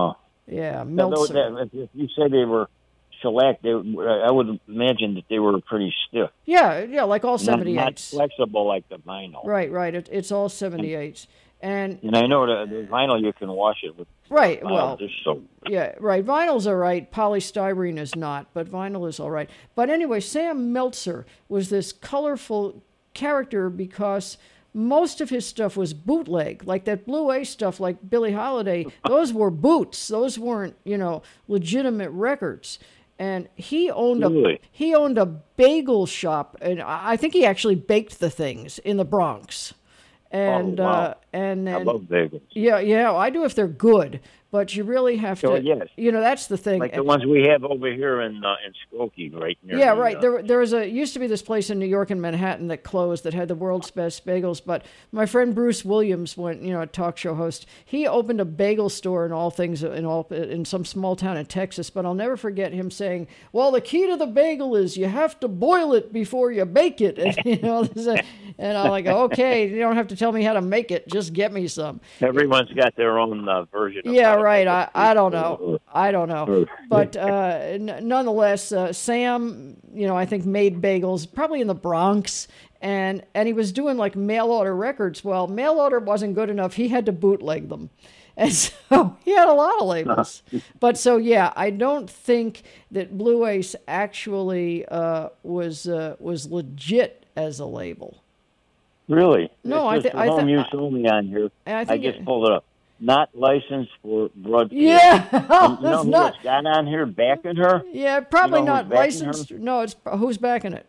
Yeah, Now, though, Meltzer. that- if you say they were shellac, they, I would imagine that they were pretty stiff. Yeah, yeah, like all Not, not seventy-eights. flexible like the vinyl. Right, right. It, it's all seventy-eights. And And I know the, the vinyl, you can wash it with right, uh, well, dish soap. yeah, right. Vinyl's all right. Polystyrene is not, but vinyl is all right. But anyway, Sam Meltzer was this colorful character because most of his stuff was bootleg, like that Blue Ace stuff, like Billie Holiday. Those were boots. Those weren't, you know, legitimate records. And he owned Really? a he owned a bagel shop, and I I think he actually baked the things in the Bronx. And Oh, wow. uh, and I then love bagels. yeah, yeah, I do if they're good, but you really have to. Oh, yes. You know, that's the thing. Like the ones we have over here in uh, in Skokie, right near Yeah, the, right. uh, There, there was a used to be this place in New York and Manhattan that closed that had the world's best bagels. But my friend Bruce Williams, went, you know, a talk show host, he opened a bagel store and all things in all in some small town in Texas. But I'll never forget him saying, "Well, the key to the bagel is you have to boil it before you bake it." And, you know, this is- and I'm like, "Okay, you don't have to tell me how to make it. Just get me some." Everyone's got their own uh, version. Of Yeah, how to right. make I, it. I don't know. I don't know. But uh, n- nonetheless, uh, Sam, you know, I think made bagels probably in the Bronx, and and he was doing like mail order records. Well, mail order wasn't good enough. He had to bootleg them, and so he had a lot of labels. But so yeah, I don't think that Blue Ace actually uh, was uh, was legit as a label. Really? No, It's I just thi- the I home thi- use only on here. I I, think just it- pulled it up. Not licensed for broadcast. Yeah, And you know that's who not- it's got on here backing her? Yeah, probably You know not who's backing licensed. No, it's who's backing it.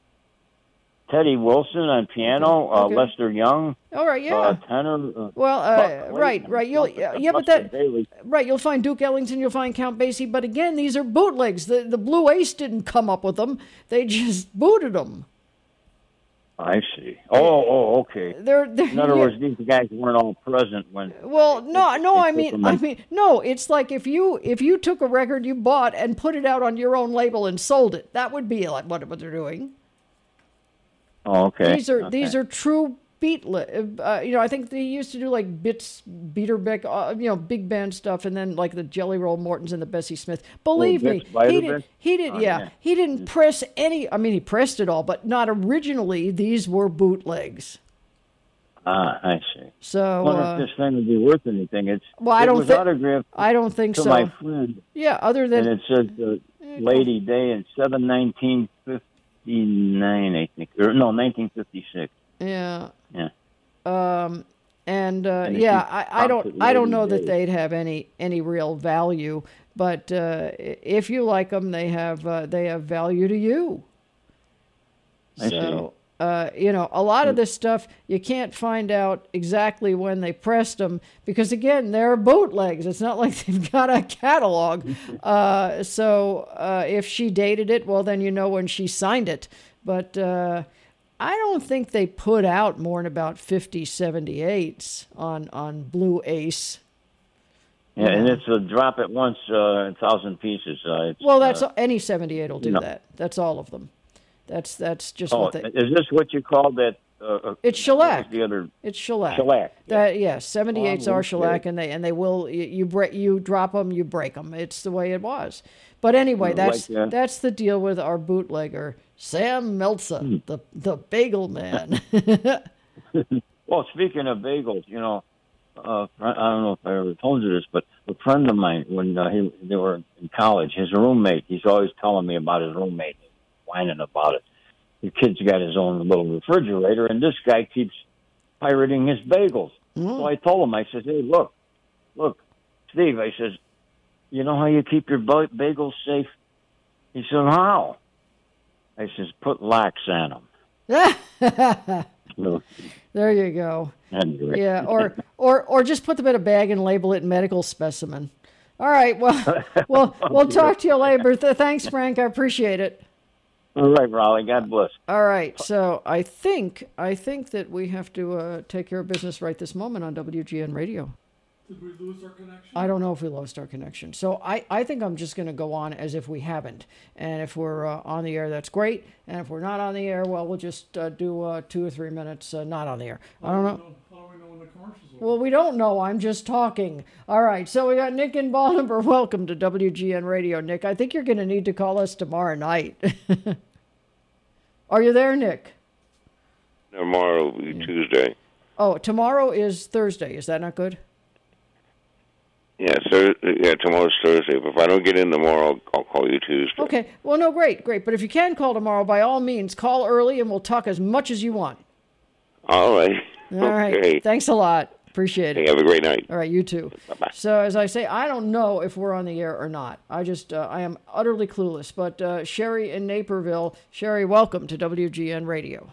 Teddy Wilson on piano, Okay. uh, Lester Young, All right, yeah. uh, tenor. Uh, Well, uh, Buck Clayton, right, right. You'll, yeah, yeah, but Buster that, Bailey. right. You'll find Duke Ellington. You'll find Count Basie. But again, these are bootlegs. The the Blue Ace didn't come up with them. They just booted them. I see. Oh, oh, okay. They're, they're In other yeah. words, these guys weren't all present when. Well, no, no. I took mean, them I and- mean, no. It's like if you if you took a record you bought and put it out on your own label and sold it, that would be like what what they're doing. Oh, okay. These are okay. these are true beat. li- Uh, you know, I think they used to do like Bits, Beaterbeck, uh, you know, big band stuff, and then like the Jelly Roll Mortons and the Bessie Smith. Believe Oh, me, Bits, he did. Beiderbecke? He did. Oh, yeah, yeah. he didn't press any. I mean, he pressed it all, but not originally. These were bootlegs. Ah, I see. So, I wonder uh, if this thing would be worth anything. It's well, I it don't was thi- autographed I don't think to so. my friend, Yeah, other than and it says uh, Lady Day in seven nineteen fifty nine, I think, or no, nineteen fifty six. yeah. Yeah. Um, and uh, And if yeah, you I, I don't, prompted I don't Lady know that Day. they'd have any any real value. But uh, i- if you like them, they have uh, they have value to you. I So uh, you know, a lot of this stuff you can't find out exactly when they pressed them because again, they're bootlegs. It's not like they've got a catalog. uh, so uh, if she dated it, well, then you know when she signed it. But uh, I don't think they put out more than about fifty seventy-eights on, on Blue Ace. Yeah, and it's a drop at once, uh, a thousand pieces. Uh, it's, Well, that's uh, any seventy-eight will do no. that. That's all of them. That's that's just oh, what they. is this what you call that? Uh, uh, It's what shellac. was The other It's shellac. shellac. That yes, seventy-eights Oh, are okay. shellac, and they and they will you, you break you drop them, you break them. It's the way it was. But anyway, Uh, that's like, uh, that's the deal with our bootlegger Sam Meltzer, Hmm. the the bagel man. Well, speaking of bagels, you know, uh, I don't know if I ever told you this, but a friend of mine, when uh, he they were in college, his roommate, he's always telling me about his roommate, whining about it. The kid's got his own little refrigerator, and this guy keeps pirating his bagels. So I told him, I said, hey, look, look, Steve, I says, you know how you keep your ba- bagels safe? He said, how? I says, put locks on them. There you go. Anyway. Yeah, or or or just put them in a bag and label it medical specimen. All right. Well, well, we'll talk to you later. Th- Thanks, Frank. I appreciate it. All right, Raleigh. God bless. All right. So I think I think that we have to uh, take care of business right this moment on W G N Radio. Did we lose our connection? I don't know if we lost our connection. So I, I think I'm just going to go on as if we haven't. And if we're uh, on the air, that's great. And if we're not on the air, well, we'll just uh, do uh, two or three minutes uh, not on the air. I don't know. How do we know when the Well, we don't know. I'm just talking. All right. So we got Nick in Baltimore. Welcome to W G N Radio, Nick. I think you're going to need to call us tomorrow night. Are you there, Nick? Tomorrow will be Tuesday. Oh, tomorrow is Thursday. Is that not good? Yeah, Thur- yeah, tomorrow's Thursday. But if I don't get in tomorrow, I'll, I'll call you Tuesday. Okay. Well, no, great, great. But if you can call tomorrow, by all means, call early and we'll talk as much as you want. All right. All right. Okay. Thanks a lot. Appreciate it. Hey, have a great night. All right, you too. Bye-bye. So, as I say, I don't know if we're on the air or not. I just, uh, I am utterly clueless. But uh, Sherry in Naperville. Sherry, welcome to W G N Radio.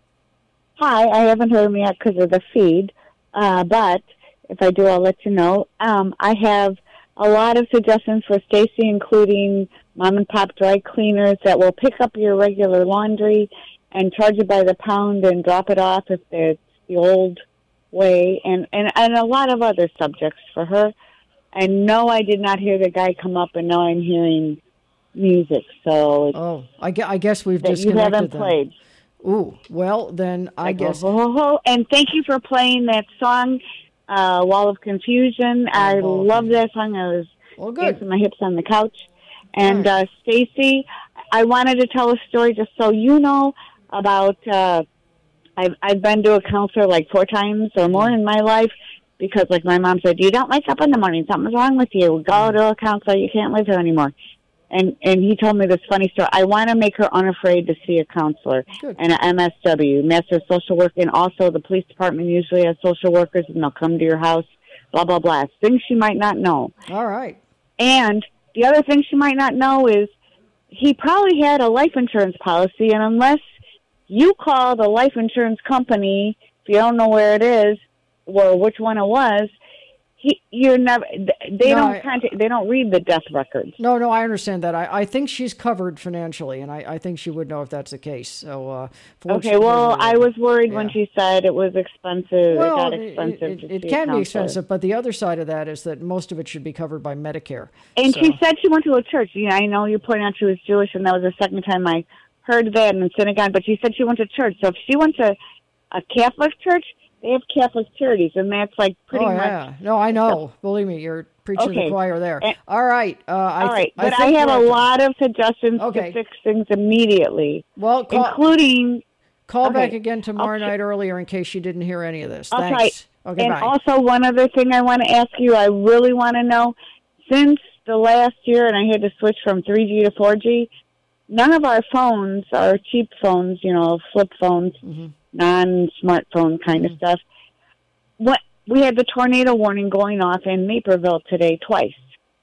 Hi, I haven't heard them yet because of the feed, uh, but if I do, I'll let you know. Um, I have a lot of suggestions for Stacy, including mom and pop dry cleaners that will pick up your regular laundry and charge you by the pound and drop it off if it's the old way, and, and, and a lot of other subjects for her. And no, I did not hear the guy come up, and now I'm hearing music. So it's oh, I, gu- I guess we've that you disconnected haven't them. played. Ooh, well, then I Like, guess. ho, ho, ho. And thank you for playing that song, uh, Wall of Confusion. I love that song. I was well, good. dancing my hips on the couch. And uh, Stacy, I wanted to tell a story just so you know about. Uh, I've I've been to a counselor like four times or more in my life because, like my mom said, you don't wake up in the morning. Something's wrong with you. Go to a counselor. You can't live here anymore. And and he told me this funny story. I want to make her unafraid to see a counselor Good. and an M S W, Master of Social Work, and also the police department usually has social workers and they'll come to your house, blah, blah, blah. Things she might not know. All right. And the other thing she might not know is he probably had a life insurance policy, and unless you call the life insurance company, if you don't know where it is or which one it was, He, you're never. They No, don't I- contact. They don't read the death records. No, no, I understand that. I, I think she's covered financially, and I, I think she would know if that's the case. So, uh, Okay. Well, I was worried when yeah. she said it was expensive. Well, it got it- expensive. it, to it see a can be counselor. expensive, but the other side of that is that most of it should be covered by Medicare. And So- she said she went to a church. You know, I know you pointed out she was Jewish, and that was the second time I heard that in the synagogue. But she said she went to church. So if she went to a Catholic church, they have Catholic charities, and that's like pretty oh, much. yeah. No, I know. Believe me, you're preaching to Okay. the choir there. And- All right. Uh, I All right, th- but I, think have a we're- lot of suggestions Okay. to fix things immediately. Well, call- including Call okay. back again tomorrow Okay. night earlier in case you didn't hear any of this. I'll Thanks. try. Okay, and bye. also, one other thing I want to ask you, I really want to know, since the last year and I had to switch from three G to four G, none of our phones, our cheap phones, you know, flip phones, Mm-hmm. non-smartphone kind of stuff, what we had the tornado warning going off in Naperville today twice.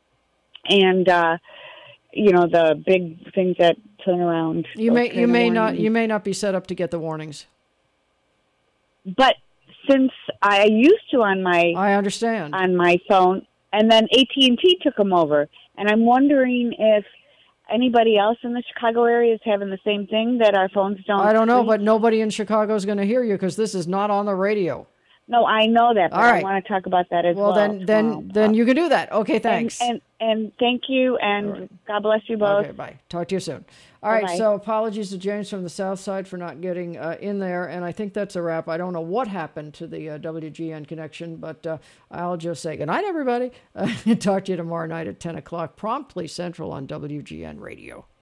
And, uh, you know, the big things that turn around. You those may kind you of may not warnings. you may not be set up to get the warnings. But since I used to on my I understand on my phone, and then A T and T took them over, and I'm wondering if anybody else in the Chicago area is having the same thing, that our phones don't. I don't know, reach. but nobody in Chicago is going to hear you because this is not on the radio. No, I know that, but All right. I want to talk about that as well. Well, then then then you can do that. Okay, thanks. And and, and thank you, and God bless you both. Okay, bye. Talk to you soon. All right, Bye-bye. so apologies to James from the South Side for not getting uh, in there, and I think that's a wrap. I don't know what happened to the uh, W G N connection, but uh, I'll just say good night, everybody. Uh, talk to you tomorrow night at ten o'clock, promptly Central on W G N Radio.